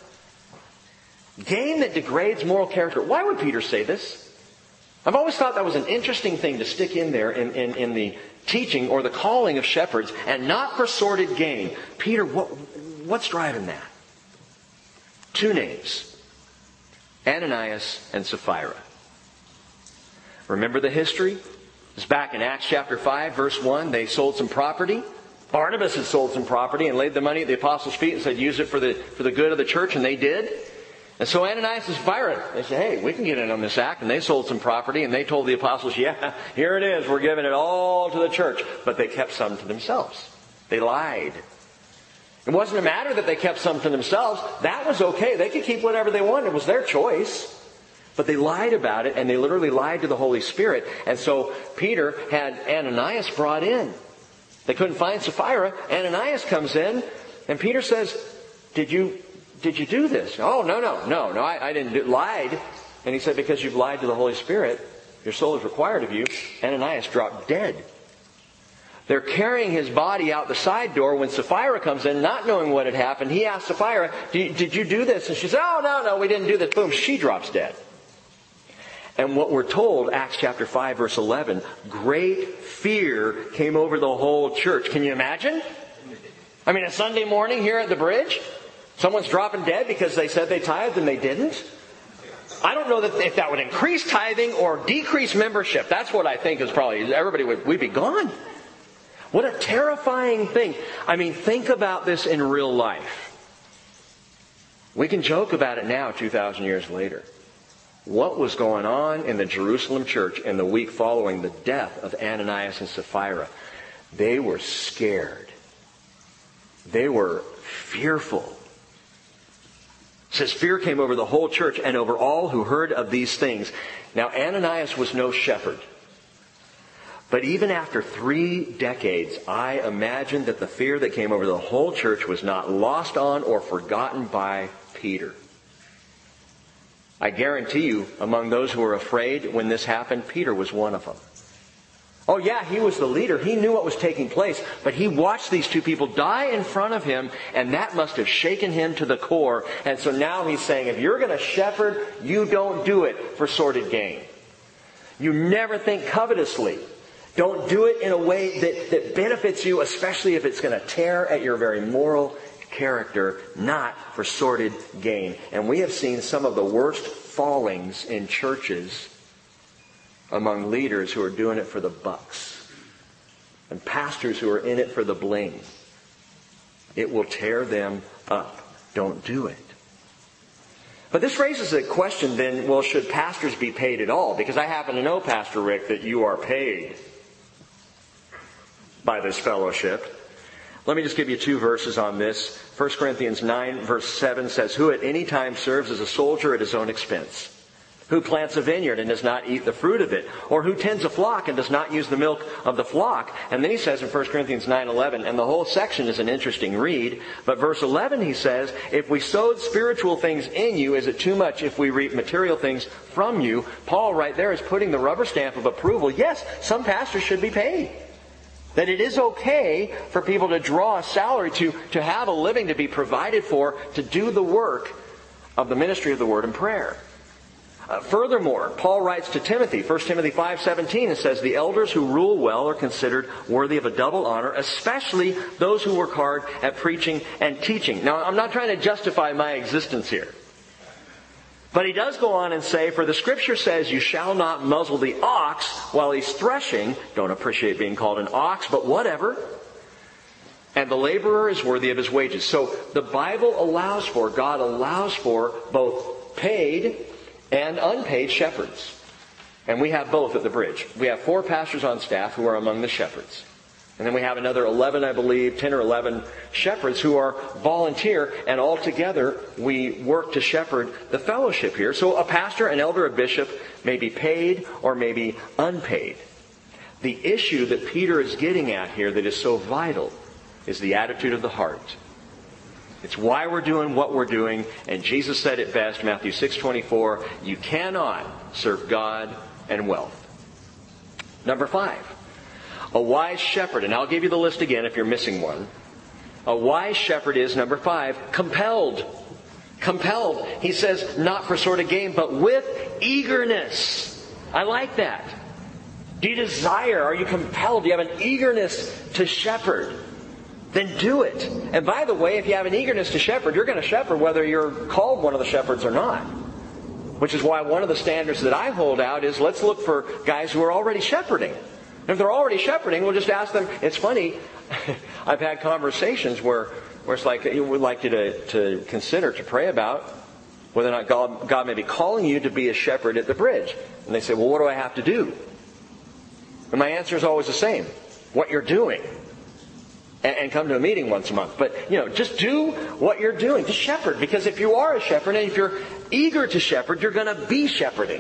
Gain that degrades moral character. Why would Peter say this? I've always thought that was an interesting thing to stick in there in the teaching or the calling of shepherds, and not for sordid gain. Peter, what's driving that? 2 names. Ananias and Sapphira. Remember the history? It's back in Acts chapter 5, verse 1. They sold some property. Barnabas had sold some property and laid the money at the apostles' feet and said, use it for the good of the church, and they did. And so Ananias and Sapphira, they said, hey, we can get in on this act. And they sold some property, and they told the apostles, yeah, here it is. We're giving it all to the church. But they kept some to themselves. They lied. It wasn't a matter that they kept some to themselves. That was okay. They could keep whatever they wanted. It was their choice. But they lied about it, and they literally lied to the Holy Spirit. And so Peter had Ananias brought in. They couldn't find Sapphira. Ananias comes in, and Peter says, Did you do this? Oh, no, I didn't do it. Lied. And he said, because you've lied to the Holy Spirit, your soul is required of you. Ananias dropped dead. They're carrying his body out the side door. When Sapphira comes in, not knowing what had happened, he asks Sapphira, did you do this? And she says, oh, no, we didn't do this. Boom, she drops dead. And what we're told, Acts chapter 5, verse 11, great fear came over the whole church. Can you imagine? I mean, a Sunday morning here at the bridge, someone's dropping dead because they said they tithed and they didn't. I don't know if that would increase tithing or decrease membership. That's what I think is probably, we'd be gone. What a terrifying thing. I mean, think about this in real life. We can joke about it now, 2,000 years later. What was going on in the Jerusalem church in the week following the death of Ananias and Sapphira? They were scared. They were fearful. It says fear came over the whole church and over all who heard of these things. Now Ananias was no shepherd. But even after 3 decades, I imagine that the fear that came over the whole church was not lost on or forgotten by Peter. I guarantee you, among those who were afraid when this happened, Peter was one of them. Oh yeah, he was the leader. He knew what was taking place. But he watched these 2 people die in front of him, and that must have shaken him to the core. And so now he's saying, if you're going to shepherd, you don't do it for sordid gain. You never think covetously. Don't do it in a way that benefits you, especially if it's going to tear at your very moral character, not for sordid gain. And we have seen some of the worst fallings in churches among leaders who are doing it for the bucks and pastors who are in it for the bling. It will tear them up. Don't do it. But this raises a question then, well, should pastors be paid at all? Because I happen to know, Pastor Rick, that you are paid by this fellowship. Let me just give you 2 verses on this. 1 Corinthians 9 verse 7 says, who at any time serves as a soldier at his own expense? Who plants a vineyard and does not eat the fruit of it? Or who tends a flock and does not use the milk of the flock? And then he says in 1 Corinthians 9:11, and the whole section is an interesting read, but verse 11 he says, if we sowed spiritual things in you, is it too much if we reap material things from you? Paul right there is putting the rubber stamp of approval. Yes, some pastors should be paid. That it is okay for people to draw a salary, to have a living, to be provided for, to do the work of the ministry of the Word and prayer. Furthermore, Paul writes to Timothy, 1 Timothy 5:17, and says, the elders who rule well are considered worthy of a double honor, especially those who work hard at preaching and teaching. Now, I'm not trying to justify my existence here. But he does go on and say, for the Scripture says, you shall not muzzle the ox while he's threshing. Don't appreciate being called an ox, but whatever. And the laborer is worthy of his wages. So the Bible God allows for both paid and unpaid shepherds. And we have both at the bridge. We have 4 pastors on staff who are among the shepherds. And then we have another 11, I believe, 10 or 11 shepherds who are volunteer. And all together, we work to shepherd the fellowship here. So a pastor, an elder, a bishop may be paid or may be unpaid. The issue that Peter is getting at here that is so vital is the attitude of the heart. It's why we're doing what we're doing. And Jesus said it best, Matthew 6:24, you cannot serve God and wealth. Number 5. A wise shepherd, and I'll give you the list again if you're missing one. A wise shepherd is, number 5, compelled. Compelled. He says, not for sort of gain, but with eagerness. I like that. Do you desire? Are you compelled? Do you have an eagerness to shepherd? Then do it. And by the way, if you have an eagerness to shepherd, you're going to shepherd whether you're called one of the shepherds or not. Which is why one of the standards that I hold out is let's look for guys who are already shepherding. If they're already shepherding, we'll just ask them. It's funny, I've had conversations where it's like, we'd like you to consider, to pray about whether or not God may be calling you to be a shepherd at the bridge. And they say, well, what do I have to do? And my answer is always the same. What you're doing. And come to a meeting once a month. But, just do what you're doing. Just shepherd. Because if you are a shepherd and if you're eager to shepherd, you're going to be shepherding.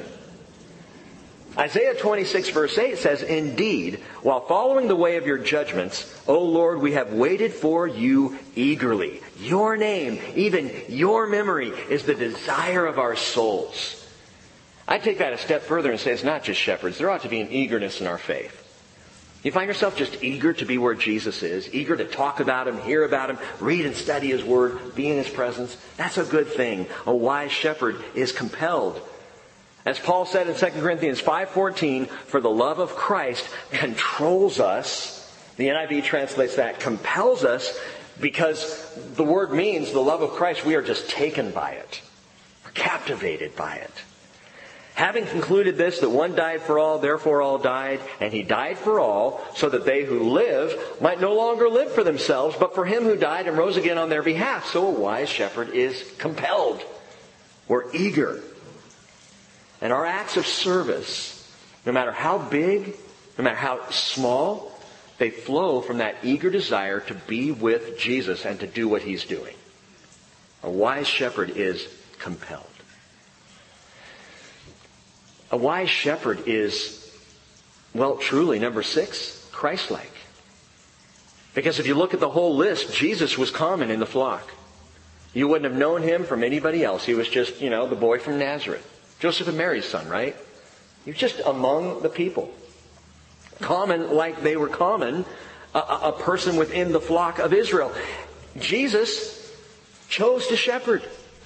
Isaiah 26 verse 8 says, indeed, while following the way of your judgments, O Lord, we have waited for you eagerly. Your name, even your memory, is the desire of our souls. I take that a step further and say it's not just shepherds. There ought to be an eagerness in our faith. You find yourself just eager to be where Jesus is, eager to talk about Him, hear about Him, read and study His Word, be in His presence. That's a good thing. A wise shepherd is compelled. As Paul said in 2 Corinthians 5:14, for the love of Christ controls us. The NIV translates that, compels us, because the word means the love of Christ, we are just taken by it. We're captivated by it. Having concluded this, that one died for all, therefore all died, and He died for all, so that they who live might no longer live for themselves, but for Him who died and rose again on their behalf. So a wise shepherd is compelled. We're eager. And our acts of service, no matter how big, no matter how small, they flow from that eager desire to be with Jesus and to do what He's doing. A wise shepherd is compelled. A wise shepherd is, well, truly, number 6, Christ-like. Because if you look at the whole list, Jesus was common in the flock. You wouldn't have known Him from anybody else. He was just, the boy from Nazareth. Joseph and Mary's son, right? He was just among the people. Common like they were common, a person within the flock of Israel. Jesus chose to shepherd.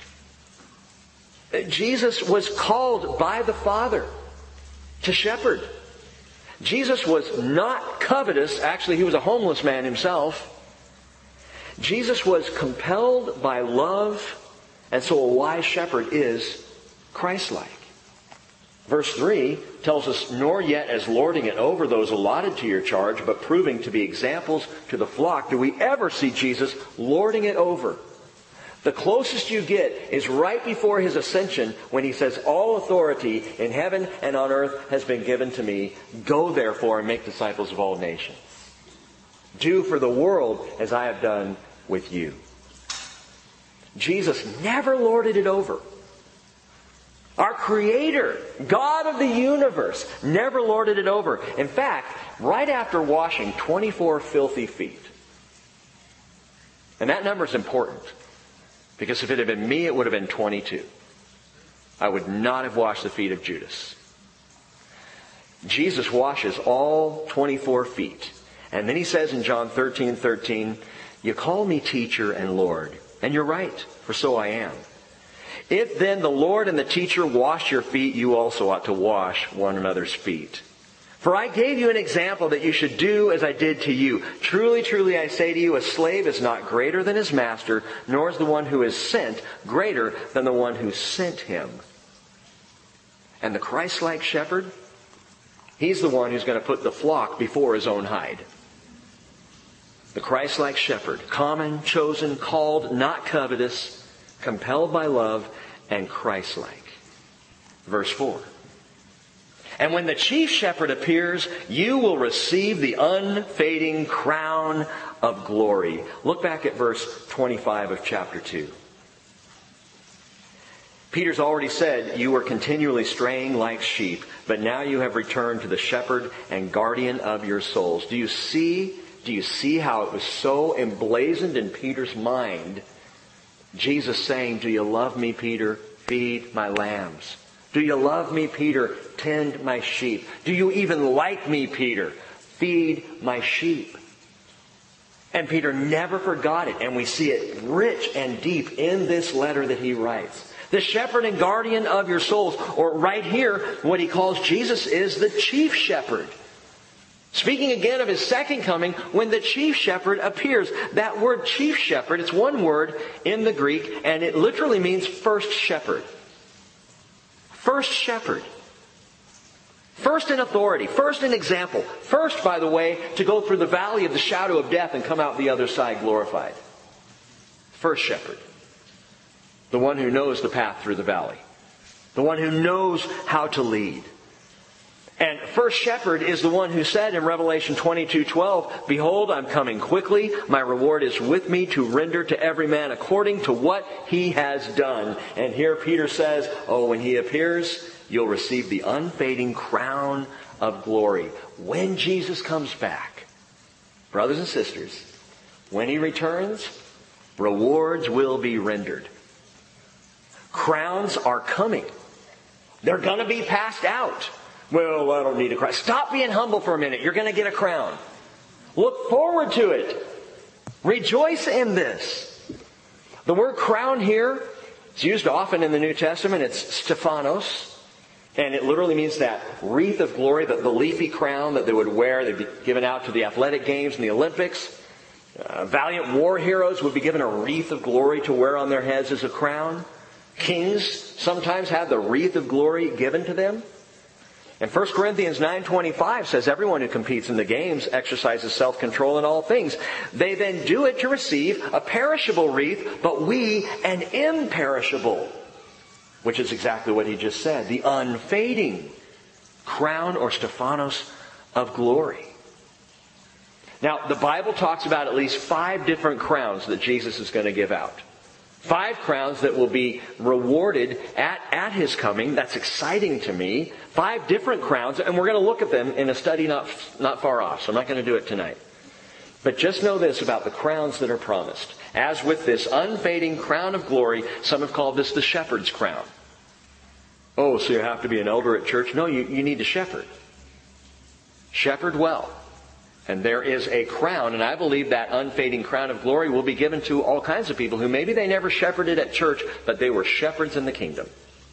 Jesus was called by the Father to shepherd. Jesus was not covetous. Actually, He was a homeless man Himself. Jesus was compelled by love, and so a wise shepherd is Christ-like. Verse 3 tells us, nor yet as lording it over those allotted to your charge, but proving to be examples to the flock, do we ever see Jesus lording it over. The closest you get is right before His ascension, when He says, all authority in heaven and on earth has been given to me. Go therefore and make disciples of all nations. Do for the world as I have done with you. Jesus never lorded it over. Our Creator, God of the universe, never lorded it over. In fact, right after washing 24 filthy feet. And that number is important. Because if it had been me, it would have been 22. I would not have washed the feet of Judas. Jesus washes all 24 feet. And then He says in John 13:13, you call me teacher and Lord. And you're right, for so I am. If then the Lord and the teacher wash your feet, you also ought to wash one another's feet. For I gave you an example that you should do as I did to you. Truly, truly, I say to you, a slave is not greater than his master, nor is the one who is sent greater than the one who sent him. And the Christ-like shepherd, he's the one who's going to put the flock before his own hide. The Christ-like shepherd, common, chosen, called, not covetous, compelled by love, and Christ-like. Verse 4. And when the chief shepherd appears, you will receive the unfading crown of glory. Look back at verse 25 of chapter 2. Peter's already said, you were continually straying like sheep, but now you have returned to the shepherd and guardian of your souls. Do you see how it was so emblazoned in Peter's mind? Jesus saying, do you love me, Peter? Feed my lambs. Do you love me, Peter? Tend my sheep. Do you even like me, Peter? Feed my sheep. And Peter never forgot it. And we see it rich and deep in this letter that he writes. The shepherd and guardian of your souls. Or right here, what he calls Jesus is the chief shepherd. Speaking again of His second coming, when the chief shepherd appears. That word chief shepherd, it's one word in the Greek, and it literally means first shepherd. First shepherd. First in authority. First in example. First, by the way, to go through the valley of the shadow of death and come out the other side glorified. First shepherd. The one who knows the path through the valley. The one who knows how to lead. And first shepherd is the one who said in Revelation 22:12, behold, I'm coming quickly. My reward is with me to render to every man according to what he has done. And here Peter says, when He appears, you'll receive the unfading crown of glory. When Jesus comes back, brothers and sisters, when He returns, rewards will be rendered. Crowns are coming. They're going to be passed out. Well, I don't need a crown. Stop being humble for a minute. You're going to get a crown. Look forward to it. Rejoice in this. The word crown here is used often in the New Testament. It's Stephanos. And it literally means that wreath of glory, the leafy crown that they would wear. They'd be given out to the athletic games and the Olympics. Valiant war heroes would be given a wreath of glory to wear on their heads as a crown. Kings sometimes had the wreath of glory given to them. And 1 Corinthians 9:25 says everyone who competes in the games exercises self-control in all things. They then do it to receive a perishable wreath, but we an imperishable. Which is exactly what he just said. The unfading crown or Stephanos of glory. Now, the Bible talks about at least 5 different crowns that Jesus is going to give out. 5 crowns that will be rewarded at His coming. That's exciting to me. 5 different crowns, and we're going to look at them in a study not far off, so I'm not going to do it tonight. But just know this about the crowns that are promised. As with this unfading crown of glory, some have called this the shepherd's crown. Oh, so you have to be an elder at church? No, you need to shepherd. Shepherd well. And there is a crown, and I believe that unfading crown of glory will be given to all kinds of people who maybe they never shepherded at church, but they were shepherds in the kingdom.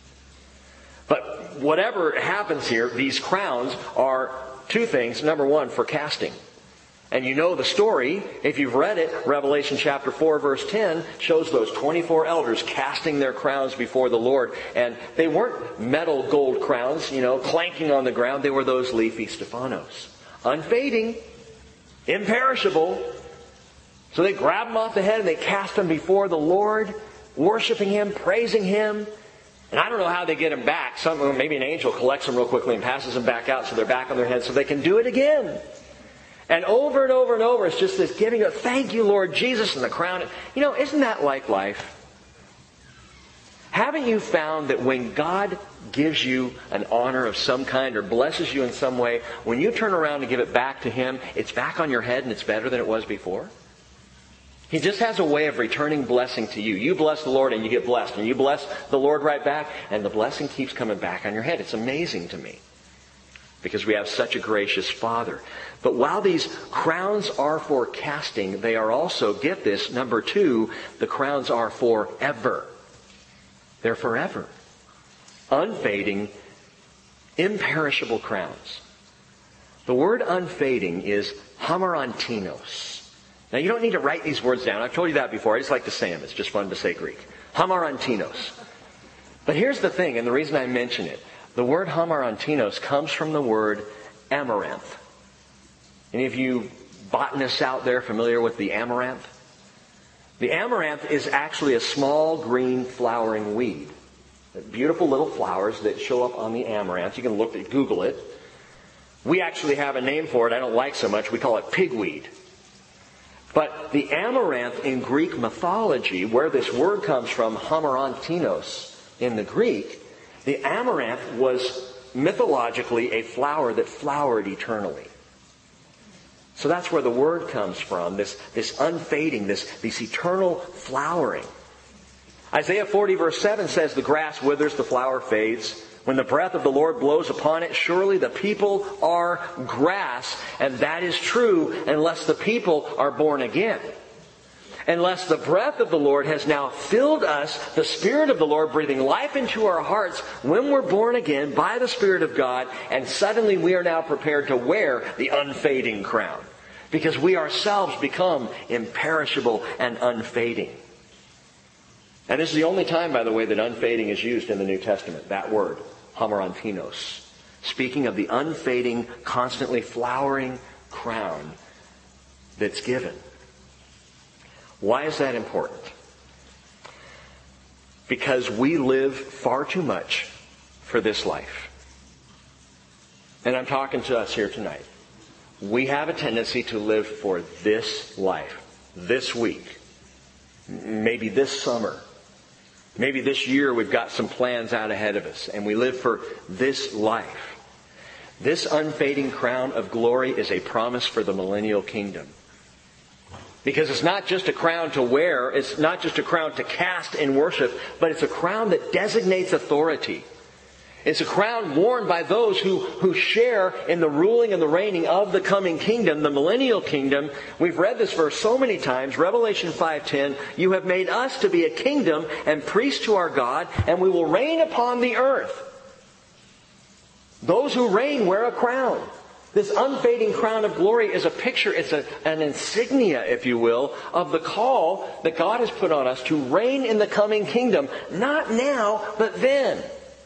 But whatever happens here, these crowns are 2 things. Number 1, for casting. And you know the story, if you've read it, Revelation chapter 4 verse 10 shows those 24 elders casting their crowns before the Lord. And they weren't metal gold crowns, clanking on the ground. They were those leafy Stephanos. Unfading, imperishable. So they grab them off the head and they cast them before the Lord, worshiping Him, praising Him. And I don't know how they get them back. Maybe an angel collects them real quickly and passes them back out so they're back on their head so they can do it again. And over and over and over, it's just this giving of, thank you, Lord Jesus, and the crown. Isn't that like life? Haven't you found that when God gives you an honor of some kind or blesses you in some way, when you turn around and give it back to Him, it's back on your head and it's better than it was before? He just has a way of returning blessing to you. You bless the Lord and you get blessed. And you bless the Lord right back and the blessing keeps coming back on your head. It's amazing to me. Because we have such a gracious Father. But while these crowns are for casting, they are also, get this, number 2, the crowns are forever. They're forever. Unfading, imperishable crowns. The word unfading is hamarantinos. Now you don't need to write these words down. I've told you that before. I just like to say them. It's just fun to say Greek. Hamarantinos. But here's the thing, and the reason I mention it. The word hamarantinos comes from the word amaranth. Any of you botanists out there familiar with the amaranth? The amaranth is actually a small green flowering weed. Beautiful little flowers that show up on the amaranth. You can Google it. We actually have a name for it I don't like so much. We call it pigweed. But the amaranth in Greek mythology, where this word comes from, hamarantinos in the Greek, the amaranth was mythologically a flower that flowered eternally. So that's where the word comes from, this unfading, this eternal flowering. Isaiah 40 verse 7 says, the grass withers, the flower fades. When the breath of the Lord blows upon it, surely the people are grass. And that is true unless the people are born again. Unless the breath of the Lord has now filled us, the Spirit of the Lord breathing life into our hearts when we're born again by the Spirit of God, and suddenly we are now prepared to wear the unfading crown. Because we ourselves become imperishable and unfading. And this is the only time, by the way, that unfading is used in the New Testament, that word, hamarantinos. Speaking of the unfading, constantly flowering crown that's given. Why is that important? Because we live far too much for this life. And I'm talking to us here tonight. We have a tendency to live for this life, this week, maybe this summer. Maybe this year we've got some plans out ahead of us, and we live for this life. This unfading crown of glory is a promise for the millennial kingdom. Because it's not just a crown to wear, it's not just a crown to cast in worship, but it's a crown that designates authority. It's a crown worn by those who share in the ruling and the reigning of the coming kingdom, the millennial kingdom. We've read this verse so many times. Revelation 5:10, you have made us to be a kingdom and priests to our God, and we will reign upon the earth. Those who reign wear a crown. This unfading crown of glory is a picture, it's an insignia, if you will, of the call that God has put on us to reign in the coming kingdom. Not now, but then.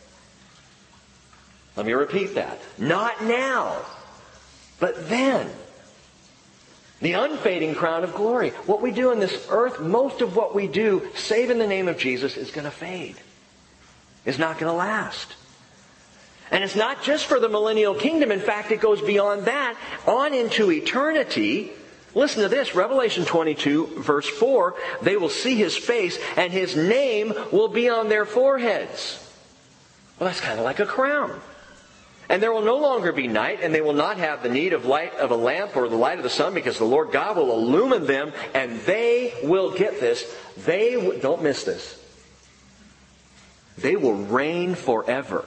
Let me repeat that. Not now, but then. The unfading crown of glory. What we do in this earth, most of what we do, save in the name of Jesus, is going to fade. It's not going to last. And it's not just for the millennial kingdom. In fact, it goes beyond that on into eternity. Listen to this, Revelation 22, verse 4. They will see His face, and His name will be on their foreheads. Well, that's kind of like a crown. And there will no longer be night, and they will not have the need of light of a lamp or the light of the sun, because the Lord God will illumine them, and they will, get this, don't miss this, they will reign forever.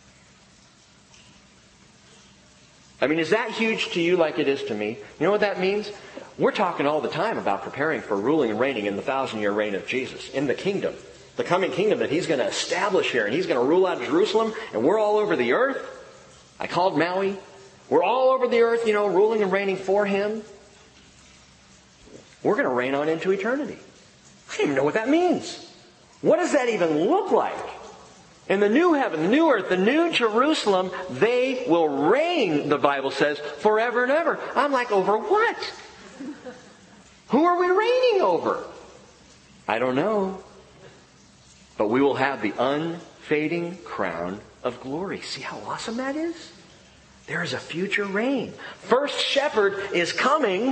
I mean, is that huge to you like it is to me? You know what that means? We're talking all the time about preparing for ruling and reigning in the 1,000-year reign of Jesus, in the kingdom. The coming kingdom that He's going to establish here, and He's going to rule out Jerusalem, and we're all over the earth. I called Maui. We're all over the earth, ruling and reigning for Him. We're going to reign on into eternity. I don't even know what that means. What does that even look like? In the new heaven, the new earth, the new Jerusalem, they will reign, the Bible says, forever and ever. I'm like, over what? Who are we reigning over? I don't know. But we will have the unfading crown of glory. See how awesome that is? There is a future reign. First shepherd is coming.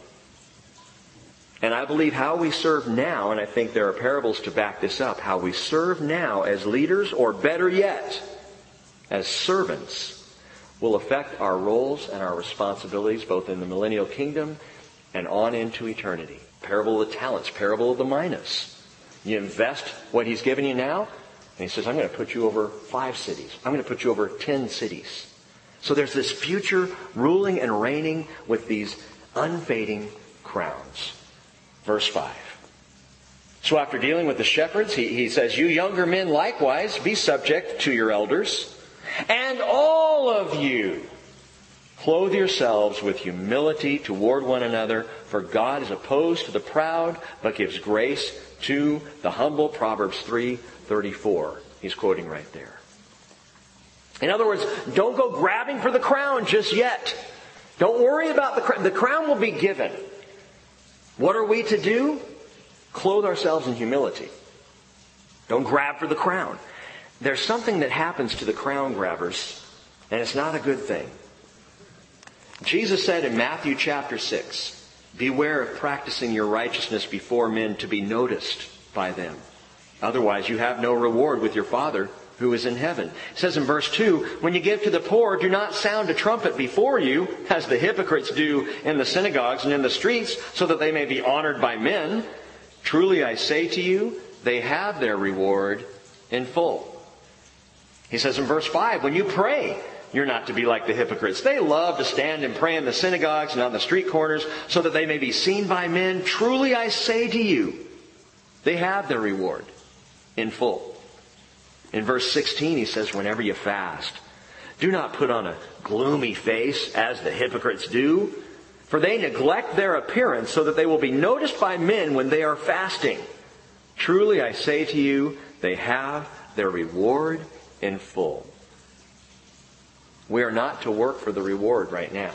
And I believe how we serve now, and I think there are parables to back this up, how we serve now as leaders, or better yet, as servants, will affect our roles and our responsibilities both in the millennial kingdom and on into eternity. Parable of the talents, parable of the minas. You invest what He's given you now, and He says, I'm going to put you over 5 cities. I'm going to put you over 10 cities. So there's this future ruling and reigning with these unfading crowns. Verse 5. So after dealing with the shepherds, he says, you younger men likewise be subject to your elders, and all of you clothe yourselves with humility toward one another, for God is opposed to the proud, but gives grace to the humble. Proverbs 3:34. He's quoting right there. In other words, don't go grabbing for the crown just yet. Don't worry about the crown. The crown will be given. What are we to do? Clothe ourselves in humility. Don't grab for the crown. There's something that happens to the crown grabbers, and it's not a good thing. Jesus said in Matthew chapter 6, beware of practicing your righteousness before men to be noticed by them. Otherwise you have no reward with your Father who is in heaven. It says in verse 2, when you give to the poor, do not sound a trumpet before you, as the hypocrites do in the synagogues and in the streets, so that they may be honored by men. Truly I say to you, they have their reward in full. He says in verse 5, when you pray, you're not to be like the hypocrites. They love to stand and pray in the synagogues and on the street corners, so that they may be seen by men. Truly I say to you, they have their reward in full. In verse 16 he says, whenever you fast, do not put on a gloomy face as the hypocrites do, for they neglect their appearance so that they will be noticed by men when they are fasting. Truly I say to you, they have their reward in full. We are not to work for the reward right now.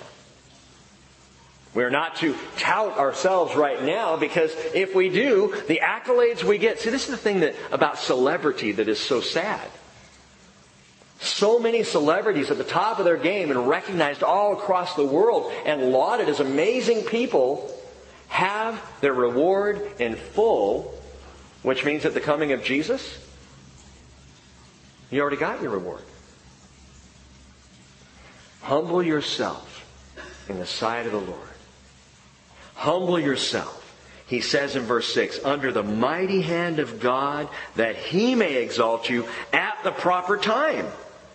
We are not to tout ourselves right now, because if we do, the accolades we get... See, this is the thing about celebrity that is so sad. So many celebrities at the top of their game and recognized all across the world and lauded as amazing people have their reward in full, which means at the coming of Jesus, you already got your reward. Humble yourself in the sight of the Lord. Humble yourself, he says in verse 6, under the mighty hand of God, that He may exalt you at the proper time,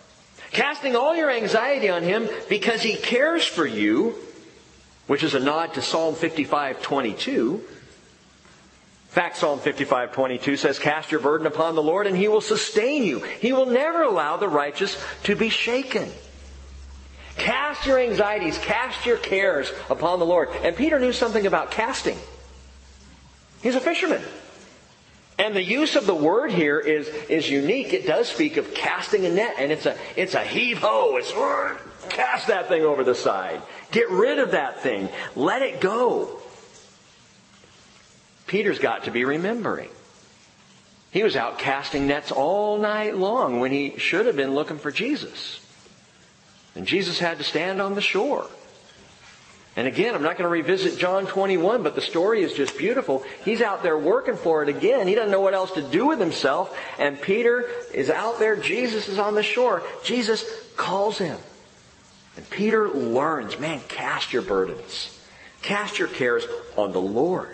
Casting all your anxiety on Him because He cares for you, which is a nod to Psalm 55:22. In fact, Psalm 55:22 says, cast your burden upon the Lord and He will sustain you. He will never allow the righteous to be shaken. Cast your anxieties, cast your cares upon the Lord. And Peter knew something about casting. He's a fisherman. And the use of the word here is unique. It does speak of casting a net, and it's a heave-ho. It's cast that thing over the side. Get rid of that thing. Let it go. Peter's got to be remembering. He was out casting nets all night long when he should have been looking for Jesus. And Jesus had to stand on the shore. And again, I'm not going to revisit John 21, but the story is just beautiful. He's out there working for it again. He doesn't know what else to do with himself. And Peter is out there. Jesus is on the shore. Jesus calls him. And Peter learns, man, cast your burdens. Cast your cares on the Lord.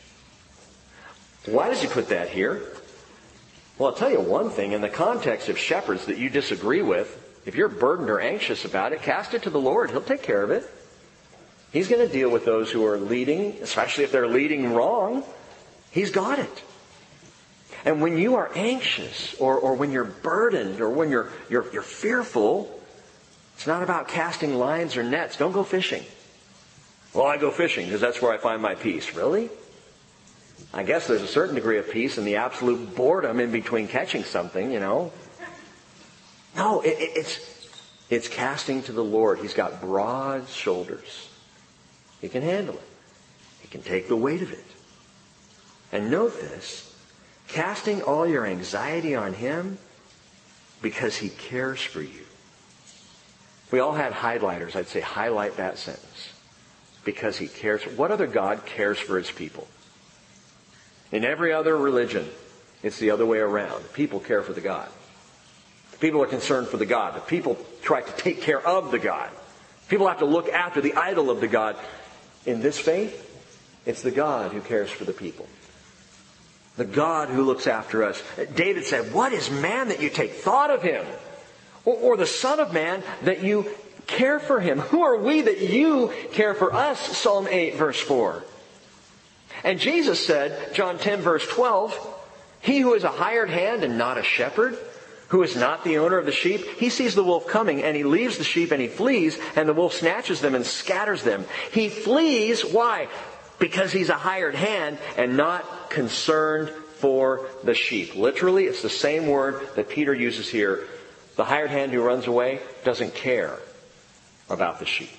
Why does he put that here? Well, I'll tell you one thing. In the context of shepherds that you disagree with, if you're burdened or anxious about it, cast it to the Lord. He'll take care of it. He's going to deal with those who are leading, especially if they're leading wrong. He's got it. And when you are anxious, or when you're burdened, or when you're fearful, it's not about casting lines or nets. Don't go fishing. Well, I go fishing because that's where I find my peace. Really? I guess there's a certain degree of peace in the absolute boredom in between catching something, you know. No, it's casting to the Lord. He's got broad shoulders. He can handle it. He can take the weight of it. And note this, casting all your anxiety on Him because He cares for you. If we all had highlighters, I'd say highlight that sentence. Because He cares. What other God cares for His people? In every other religion, it's the other way around. People care for the God. The people are concerned for the God. The people try to take care of the God. People have to look after the idol of the God. In this faith, it's the God who cares for the people. The God who looks after us. David said, what is man that you take thought of him? Or the Son of Man that you care for him? Who are we that you care for us? Psalm 8, verse 4. And Jesus said, John 10, verse 12, he who is a hired hand and not a shepherd, who is not the owner of the sheep, he sees the wolf coming and he leaves the sheep and he flees, and the wolf snatches them and scatters them. He flees, why? Because he's a hired hand and not concerned for the sheep. Literally, it's the same word that Peter uses here. The hired hand who runs away doesn't care about the sheep.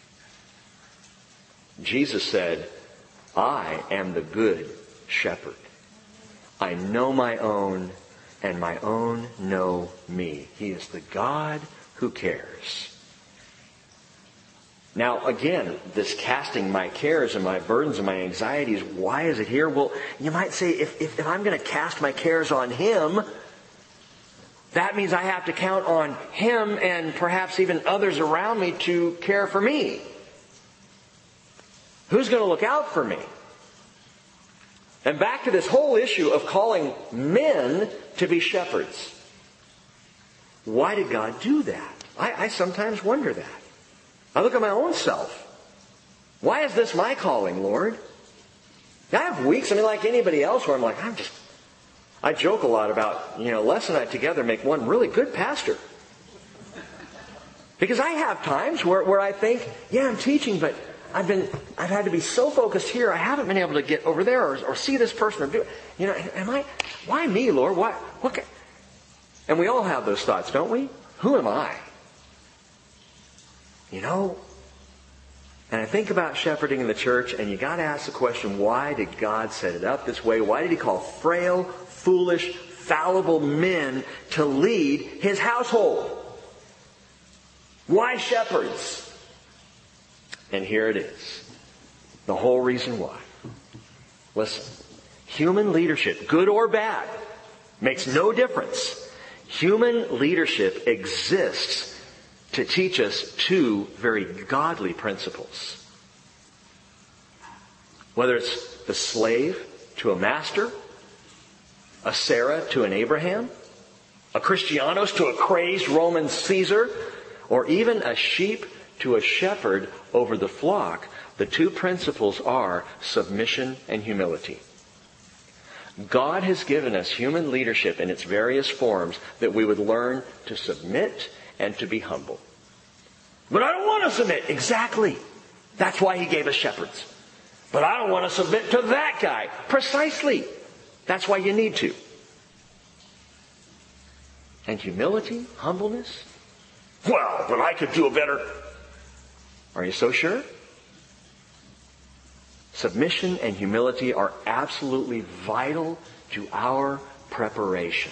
Jesus said, I am the good shepherd. I know my own, and my own know me. He is the God who cares. Now, again, this casting my cares and my burdens and my anxieties, why is it here? Well, you might say, if I'm going to cast my cares on Him, that means I have to count on Him and perhaps even others around me to care for me. Who's going to look out for me? And back to this whole issue of calling men to be shepherds. Why did God do that? I sometimes wonder that. I look at my own self. Why is this my calling, Lord? I have weeks, like anybody else, where I'm like, I joke a lot about, Les and I together make one really good pastor. Because I have times where I think, I'm teaching, but I've had to be so focused here, I haven't been able to get over there or see this person or do it. Why me, Lord? And we all have those thoughts, don't we? Who am I? And I think about shepherding in the church, and you got to ask the question, why did God set it up this way? Why did He call frail, foolish, fallible men to lead His household? Why shepherds? And here it is. The whole reason why. Listen. Human leadership, good or bad, makes no difference. Human leadership exists to teach us two very godly principles. Whether it's the slave to a master, a Sarah to an Abraham, a Christianos to a crazed Roman Caesar, or even a sheep to a shepherd over the flock, the two principles are submission and humility. God has given us human leadership in its various forms that we would learn to submit and to be humble. But I don't want to submit. Exactly. That's why He gave us shepherds. But I don't want to submit to that guy. Precisely. That's why you need to. And humility, humbleness. Well, but I could do a better. Are you so sure? Submission and humility are absolutely vital to our preparation.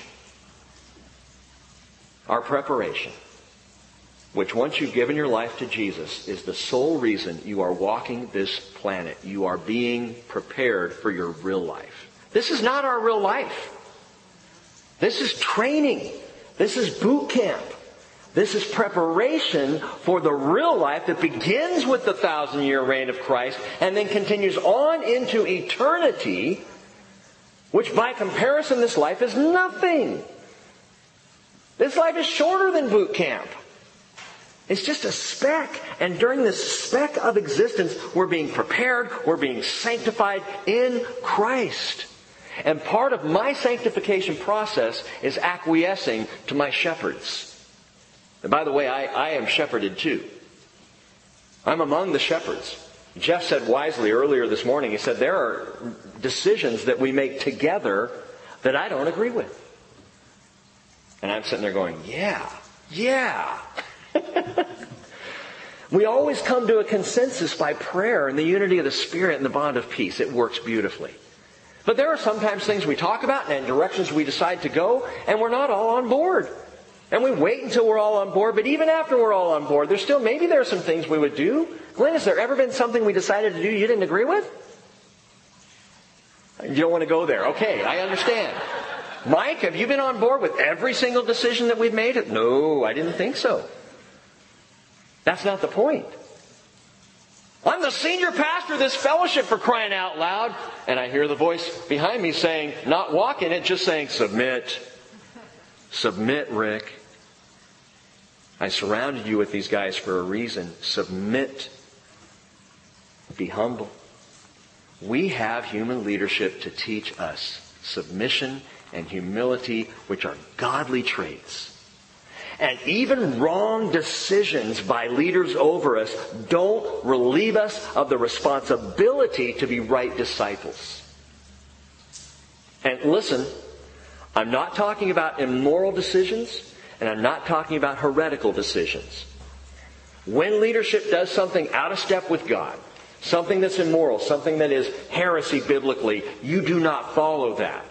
Our preparation, which once you've given your life to Jesus, is the sole reason you are walking this planet. You are being prepared for your real life. This is not our real life. This is training. This is boot camp. This is preparation for the real life that begins with the 1,000-year reign of Christ and then continues on into eternity, which by comparison this life is nothing. This life is shorter than boot camp. It's just a speck. And during this speck of existence, we're being prepared, we're being sanctified in Christ. And part of my sanctification process is acquiescing to my shepherds. And by the way, I am shepherded too. I'm among the shepherds. Jeff said wisely earlier this morning, he said, there are decisions that we make together that I don't agree with. And I'm sitting there going, yeah. We always come to a consensus by prayer and the unity of the Spirit and the bond of peace. It works beautifully. But there are sometimes things we talk about and directions we decide to go, and we're not all on board. And we wait until we're all on board, but even after we're all on board, maybe there are some things we would do. Glenn, has there ever been something we decided to do you didn't agree with? You don't want to go there. Okay, I understand. Mike, have you been on board with every single decision that we've made? No, I didn't think so. That's not the point. I'm the senior pastor of this fellowship, for crying out loud. And I hear the voice behind me saying, not walk in it, just saying, submit. Submit, Rick. I surrounded you with these guys for a reason. Submit. Be humble. We have human leadership to teach us submission and humility, which are godly traits. And even wrong decisions by leaders over us don't relieve us of the responsibility to be right disciples. And listen, I'm not talking about immoral decisions, and I'm not talking about heretical decisions. When leadership does something out of step with God, something that's immoral, something that is heresy biblically, you do not follow that.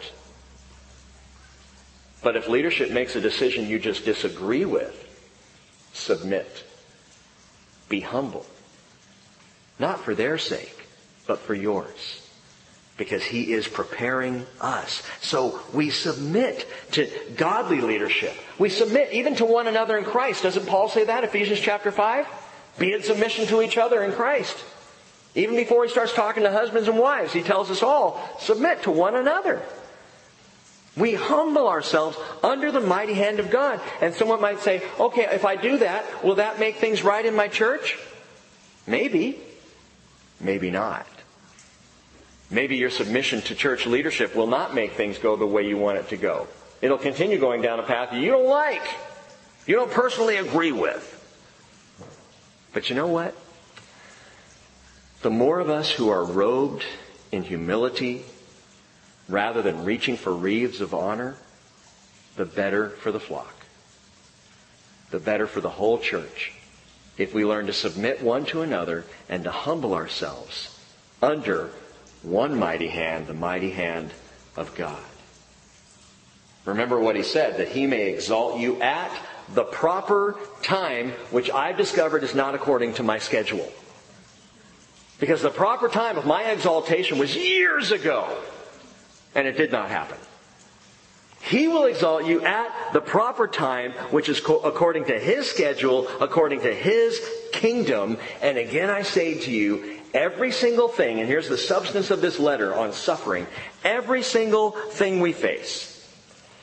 But if leadership makes a decision you just disagree with, submit. Be humble. Not for their sake, but for yours. Because He is preparing us. So we submit to godly leadership. We submit even to one another in Christ. Doesn't Paul say that? Ephesians chapter 5? Be in submission to each other in Christ. Even before he starts talking to husbands and wives, he tells us all, submit to one another. We humble ourselves under the mighty hand of God. And someone might say, okay, if I do that, will that make things right in my church? Maybe. Maybe not. Maybe your submission to church leadership will not make things go the way you want it to go. It'll continue going down a path that you don't like. You don't personally agree with. But you know what? The more of us who are robed in humility, rather than reaching for wreaths of honor, the better for the flock. The better for the whole church. If we learn to submit one to another and to humble ourselves under one mighty hand, the mighty hand of God. Remember what He said, that He may exalt you at the proper time, which I've discovered is not according to my schedule. Because the proper time of my exaltation was years ago. And it did not happen. He will exalt you at the proper time, which is according to His schedule, according to His kingdom. And again I say to you, every single thing, and here's the substance of this letter on suffering, every single thing we face,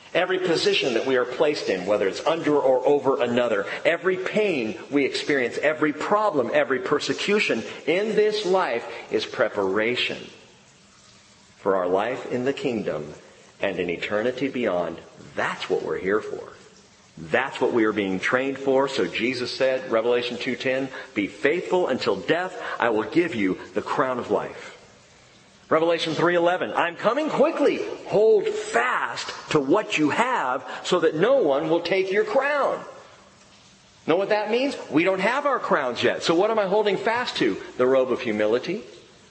Every position that we are placed in, whether it's under or over another, every pain we experience, every problem, every persecution in this life is preparation for our life in the kingdom and in eternity beyond. That's what we're here for. That's what we are being trained for. So Jesus said, Revelation 2:10, be faithful until death. I will give you the crown of life. Revelation 3:11, I'm coming quickly. Hold fast to what you have so that no one will take your crown. Know what that means? We don't have our crowns yet. So what am I holding fast to? The robe of humility.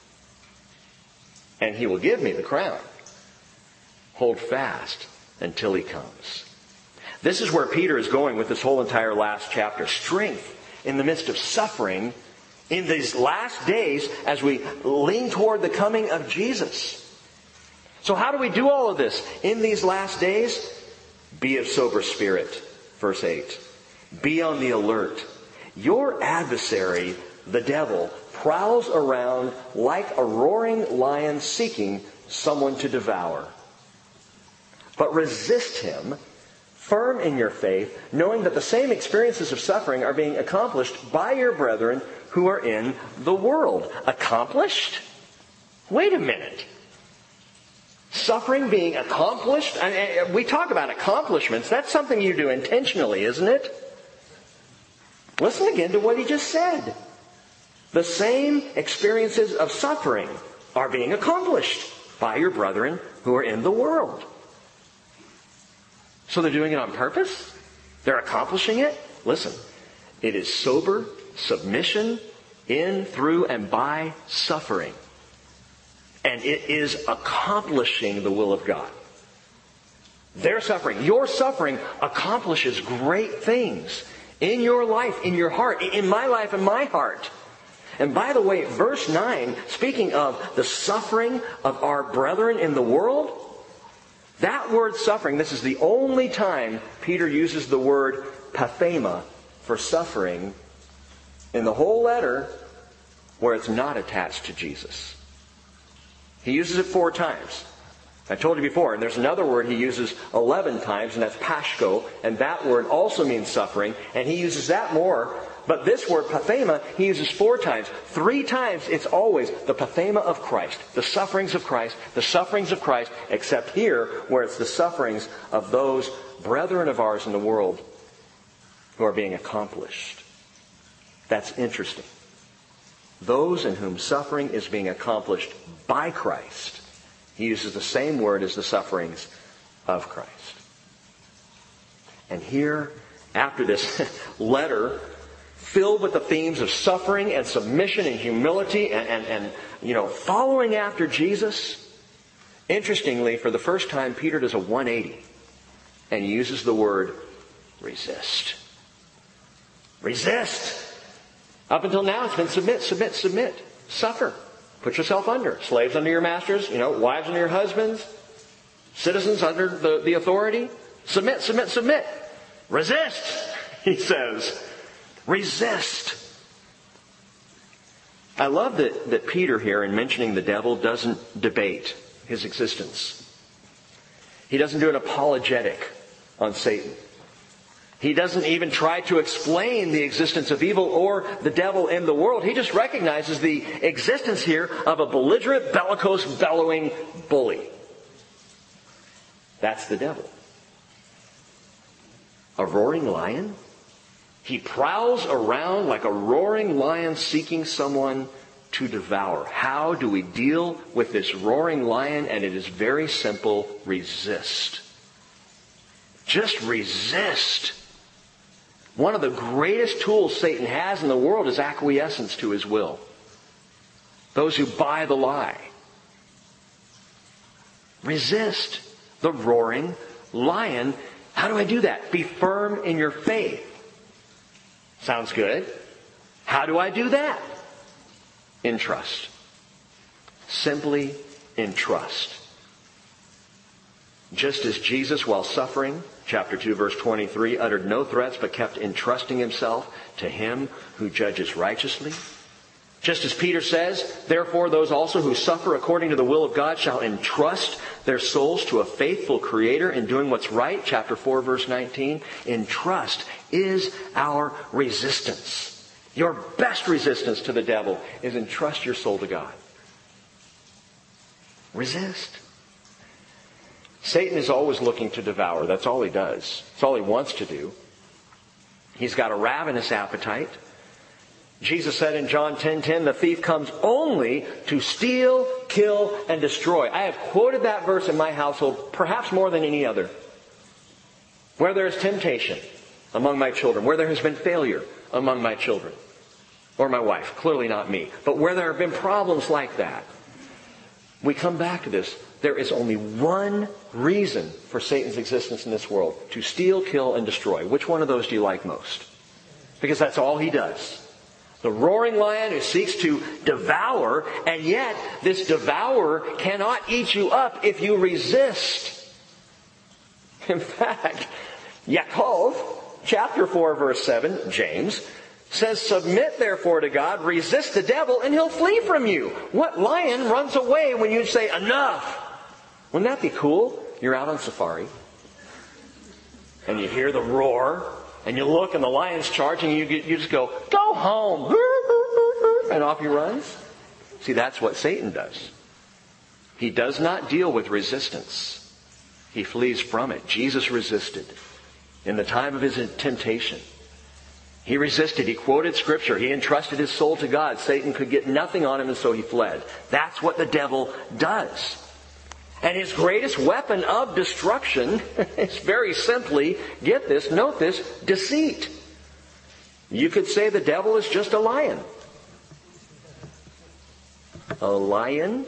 And He will give me the crown. Hold fast until He comes. This is where Peter is going with this whole entire last chapter. Strength in the midst of suffering in these last days as we lean toward the coming of Jesus. So how do we do all of this? In these last days, be of sober spirit. Verse 8. Be on the alert. Your adversary, the devil, prowls around like a roaring lion seeking someone to devour. But resist him, firm in your faith, knowing that the same experiences of suffering are being accomplished by your brethren who are in the world. Accomplished? Wait a minute. Suffering being accomplished? We talk about accomplishments. That's something you do intentionally, isn't it? Listen again to what he just said. The same experiences of suffering are being accomplished by your brethren who are in the world. So they're doing it on purpose? They're accomplishing it? Listen, it is sober submission in, through, and by suffering. And it is accomplishing the will of God. Their suffering, your suffering accomplishes great things in your life, in your heart, in my life and my heart. And by the way, verse 9, speaking of the suffering of our brethren in the world, that word suffering, this is the only time Peter uses the word pathema for suffering in the whole letter where it's not attached to Jesus. He uses it 4 times. I told you before, and there's another word he uses 11 times, and that's pashko, and that word also means suffering, and he uses that more. But this word, pathema, he uses 4 times. 3 times it's always the pathema of Christ, the sufferings of Christ, except here where it's the sufferings of those brethren of ours in the world who are being accomplished. That's interesting. Those in whom suffering is being accomplished by Christ. He uses the same word as the sufferings of Christ. And here, after this letter filled with the themes of suffering and submission and humility and following after Jesus, interestingly, for the first time, Peter does a 180 and he uses the word resist. Resist. Up until now, it's been submit. Suffer. Put yourself under. Slaves under your masters, wives under your husbands, citizens under the authority. Submit. Resist, he says. Resist. I love that Peter here, in mentioning the devil, doesn't debate his existence. He doesn't do an apologetic on Satan. He doesn't even try to explain the existence of evil or the devil in the world. He just recognizes the existence here of a belligerent, bellicose, bellowing bully. That's the devil. A roaring lion? He prowls around like a roaring lion seeking someone to devour. How do we deal with this roaring lion? And it is very simple. Resist. Just resist. One of the greatest tools Satan has in the world is acquiescence to his will. Those who buy the lie. Resist the roaring lion. How do I do that? Be firm in your faith. Sounds good. How do I do that? In trust. Simply in trust. Just as Jesus, while suffering, chapter 2, verse 23, uttered no threats but kept entrusting himself to him who judges righteously, Just as Peter says, therefore those also who suffer according to the will of God shall entrust their souls to a faithful Creator in doing what's right. Chapter 4, verse 19. Entrust is our resistance. Your best resistance to the devil is entrust your soul to God. Resist. Satan is always looking to devour. That's all he does. That's all he wants to do. He's got a ravenous appetite. Jesus said in John 10:10, the thief comes only to steal, kill, and destroy. I have quoted that verse in my household perhaps more than any other. Where there is temptation among my children, where there has been failure among my children, or my wife, clearly not me, but where there have been problems like that, we come back to this. There is only one reason for Satan's existence in this world: to steal, kill, and destroy. Which one of those do you like most? Because that's all he does. The roaring lion who seeks to devour, and yet this devourer cannot eat you up if you resist. In fact, Yaakov, chapter 4, verse 7, James, says, submit therefore to God, resist the devil, and he'll flee from you. What lion runs away when you say, enough? Wouldn't that be cool? You're out on safari, and you hear the roar, and you look, and the lion's charging, and you just go home. And off he runs. See, that's what Satan does. He does not deal with resistance. He flees from it. Jesus resisted in the time of his temptation. He resisted. He quoted Scripture. He entrusted his soul to God. Satan could get nothing on him, and so he fled. That's what the devil does. And his greatest weapon of destruction is very simply, get this, note this, deceit. You could say the devil is just a lion. A lion?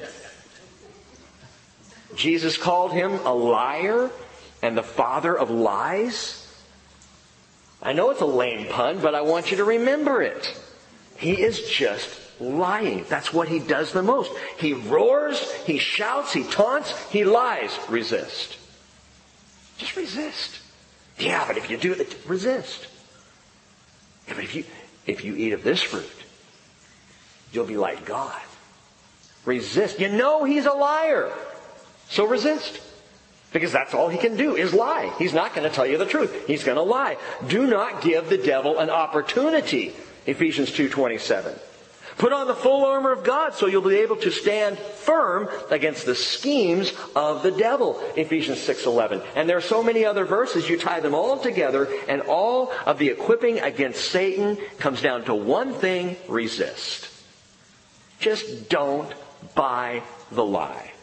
Jesus called him a liar and the father of lies. I know it's a lame pun, but I want you to remember it. He is just lying. That's what he does the most. He roars, he shouts, he taunts, he lies. Resist. Just resist. Yeah, but if you do it, resist. Yeah, but if you eat of this fruit, you'll be like God. Resist. You know he's a liar. So resist. Because that's all he can do is lie. He's not going to tell you the truth. He's going to lie. Do not give the devil an opportunity. Ephesians 2:27. Put on the full armor of God so you'll be able to stand firm against the schemes of the devil. Ephesians 6:11. And there are so many other verses. You tie them all together, and all of the equipping against Satan comes down to one thing: resist. Just don't buy the lie.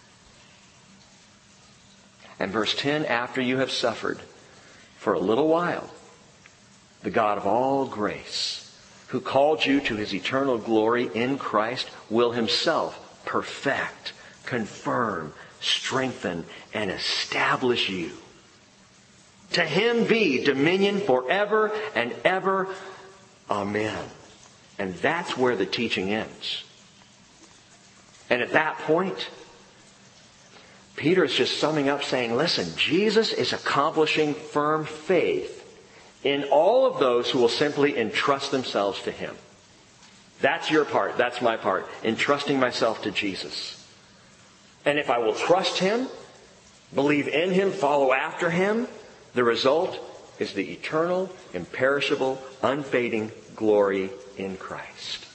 And verse 10, after you have suffered for a little while, the God of all grace, who called you to his eternal glory in Christ, will himself perfect, confirm, strengthen, and establish you. To him be dominion forever and ever. Amen. And that's where the teaching ends. And at that point, Peter is just summing up saying, listen, Jesus is accomplishing firm faith in all of those who will simply entrust themselves to him. That's your part. That's my part. Entrusting myself to Jesus. And if I will trust him, believe in him, follow after him, the result is the eternal, imperishable, unfading glory in Christ.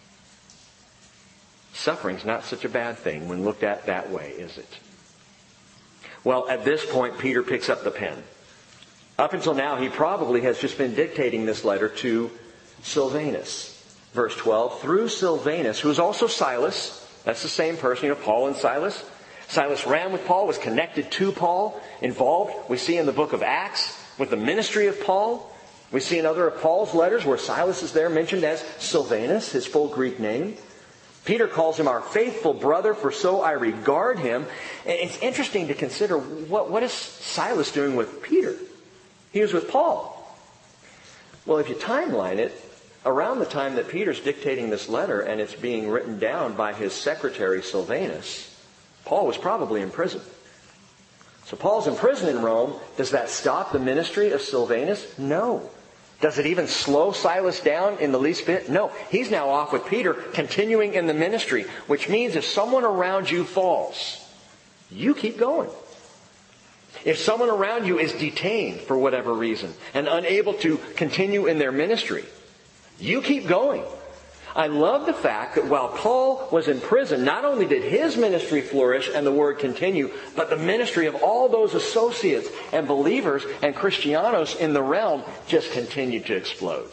Suffering's not such a bad thing when looked at that way, is it? Well, at this point, Peter picks up the pen. Up until now, he probably has just been dictating this letter to Silvanus. Verse 12, through Silvanus, who is also Silas. That's the same person, Paul and Silas. Silas ran with Paul, was connected to Paul, involved. We see in the book of Acts with the ministry of Paul. We see in other of Paul's letters where Silas is there mentioned as Silvanus, his full Greek name. Peter calls him our faithful brother, for so I regard him. It's interesting to consider what is Silas doing with Peter? He was with Paul. Well, if you timeline it, around the time that Peter's dictating this letter and it's being written down by his secretary Silvanus, Paul was probably in prison. So Paul's in prison in Rome. Does that stop the ministry of Silvanus? No. Does it even slow Silas down in the least bit? No. He's now off with Peter, continuing in the ministry, which means if someone around you falls, you keep going. If someone around you is detained for whatever reason and unable to continue in their ministry, you keep going. I love the fact that while Paul was in prison, not only did his ministry flourish and the word continue, but the ministry of all those associates and believers and Christianos in the realm just continued to explode.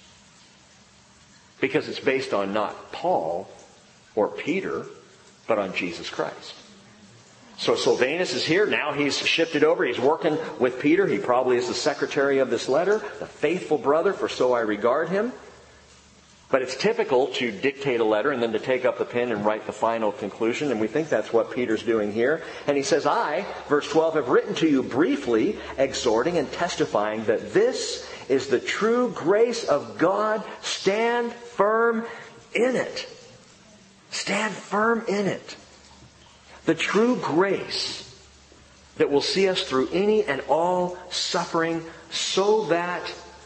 Because it's based on not Paul or Peter, but on Jesus Christ. So Silvanus is here. Now he's shifted over. He's working with Peter. He probably is the secretary of this letter, the faithful brother, for so I regard him. But it's typical to dictate a letter and then to take up the pen and write the final conclusion. And we think that's what Peter's doing here. And he says, I, verse 12, have written to you briefly, exhorting and testifying that this is the true grace of God. Stand firm in it. Stand firm in it. The true grace that will see us through any and all suffering, so that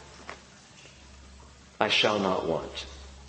I shall not want.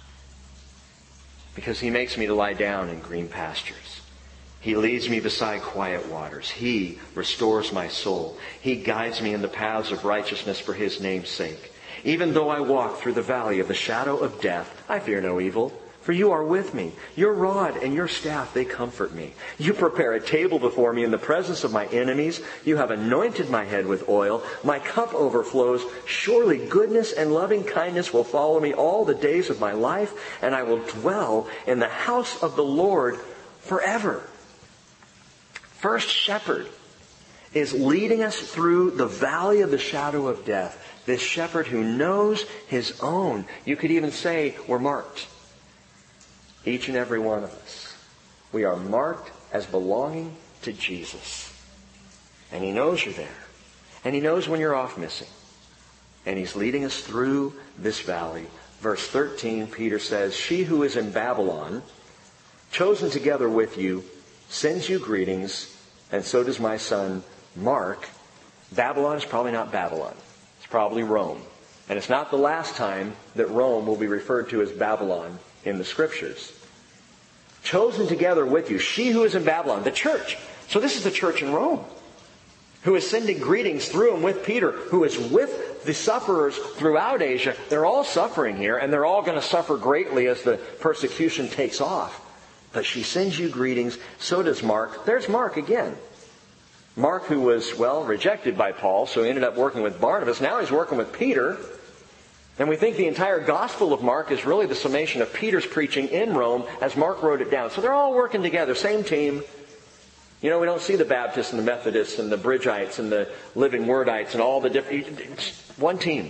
Because He makes me to lie down in green pastures. He leads me beside quiet waters. He restores my soul. He guides me in the paths of righteousness for His name's sake. Even though I walk through the valley of the shadow of death, I fear no evil. For you are with me. Your rod and your staff, they comfort me. You prepare a table before me in the presence of my enemies. You have anointed my head with oil. My cup overflows. Surely goodness and loving kindness will follow me all the days of my life, and I will dwell in the house of the Lord forever. First shepherd is leading us through the valley of the shadow of death. This shepherd who knows his own. You could even say we're marked. Each and every one of us. We are marked as belonging to Jesus. And He knows you're there. And He knows when you're off missing. And He's leading us through this valley. Verse 13, Peter says, She who is in Babylon, chosen together with you, sends you greetings, and so does my son Mark. Babylon is probably not Babylon. It's probably Rome. And it's not the last time that Rome will be referred to as Babylon in the Scriptures. Chosen together with you, she who is in Babylon, the church. So this is the church in Rome, who is sending greetings through and with Peter, who is with the sufferers throughout Asia. They're all suffering here, and they're all going to suffer greatly as the persecution takes off. But she sends you greetings. So does Mark. There's Mark again. Mark, who was, rejected by Paul, so he ended up working with Barnabas. Now he's working with Peter. And we think the entire Gospel of Mark is really the summation of Peter's preaching in Rome as Mark wrote it down. So they're all working together, same team. You know, we don't see the Baptists and the Methodists and the Bridgeites and the Living Wordites and all the different... It's one team.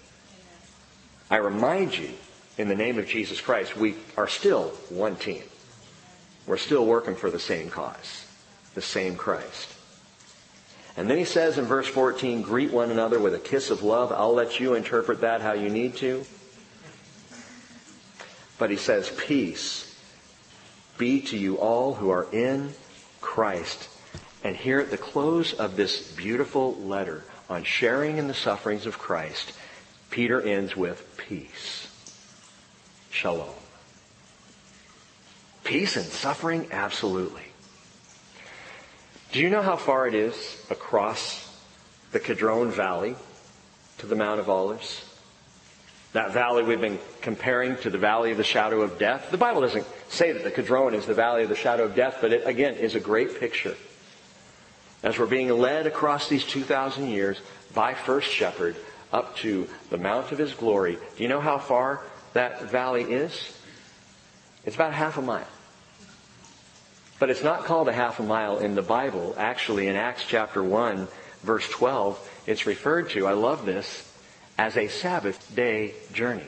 I remind you, in the name of Jesus Christ, we are still one team. We're still working for the same cause, the same Christ. And then he says in verse 14, greet one another with a kiss of love. I'll let you interpret that how you need to. But he says, peace be to you all who are in Christ. And here at the close of this beautiful letter on sharing in the sufferings of Christ, Peter ends with peace. Shalom. Peace and suffering? Absolutely. Do you know how far it is across the Kidron Valley to the Mount of Olives? That valley we've been comparing to the valley of the shadow of death. The Bible doesn't say that the Kidron is the valley of the shadow of death, but it, again, is a great picture. As we're being led across these 2,000 years by First Shepherd up to the Mount of His glory. Do you know how far that valley is? It's about half a mile. But it's not called a half a mile in the Bible. Actually, in Acts chapter 1, verse 12, it's referred to, I love this, as a Sabbath day journey.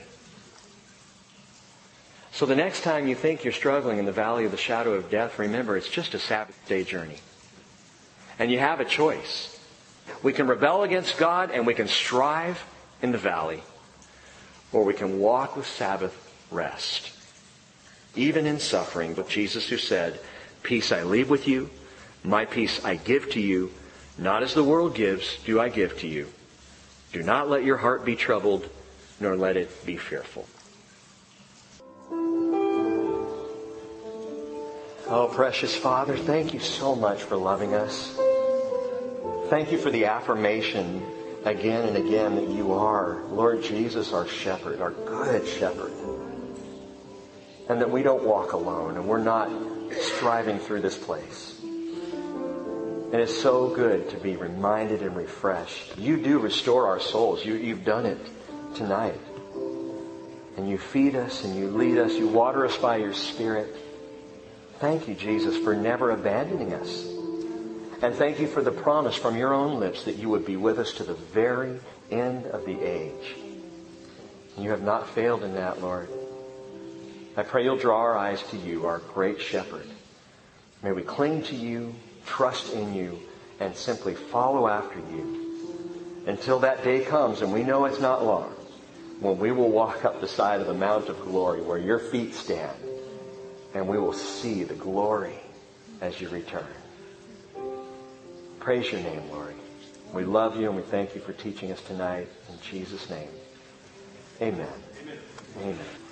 So the next time you think you're struggling in the valley of the shadow of death, remember, it's just a Sabbath day journey. And you have a choice. We can rebel against God and we can strive in the valley, or we can walk with Sabbath rest. Even in suffering, with Jesus who said, peace I leave with you, my peace I give to you, not as the world gives do I give to you. Do not let your heart be troubled, nor let it be fearful. Oh, precious Father, thank you so much for loving us. Thank you for the affirmation again and again that you are, Lord Jesus, our shepherd, our good shepherd. And that we don't walk alone and we're not striving through this place. And it's so good to be reminded and refreshed. You do restore our souls. You've done it tonight. And you feed us and you lead us. You water us by your Spirit. Thank you, Jesus, for never abandoning us. And thank you for the promise from your own lips that you would be with us to the very end of the age. And you have not failed in that, Lord. I pray you'll draw our eyes to you, our great shepherd. May we cling to you, trust in you, and simply follow after you until that day comes, and we know it's not long, when we will walk up the side of the Mount of Glory where your feet stand, and we will see the glory as you return. Praise your name, Lord. We love you and we thank you for teaching us tonight. In Jesus' name, amen. Amen. Amen.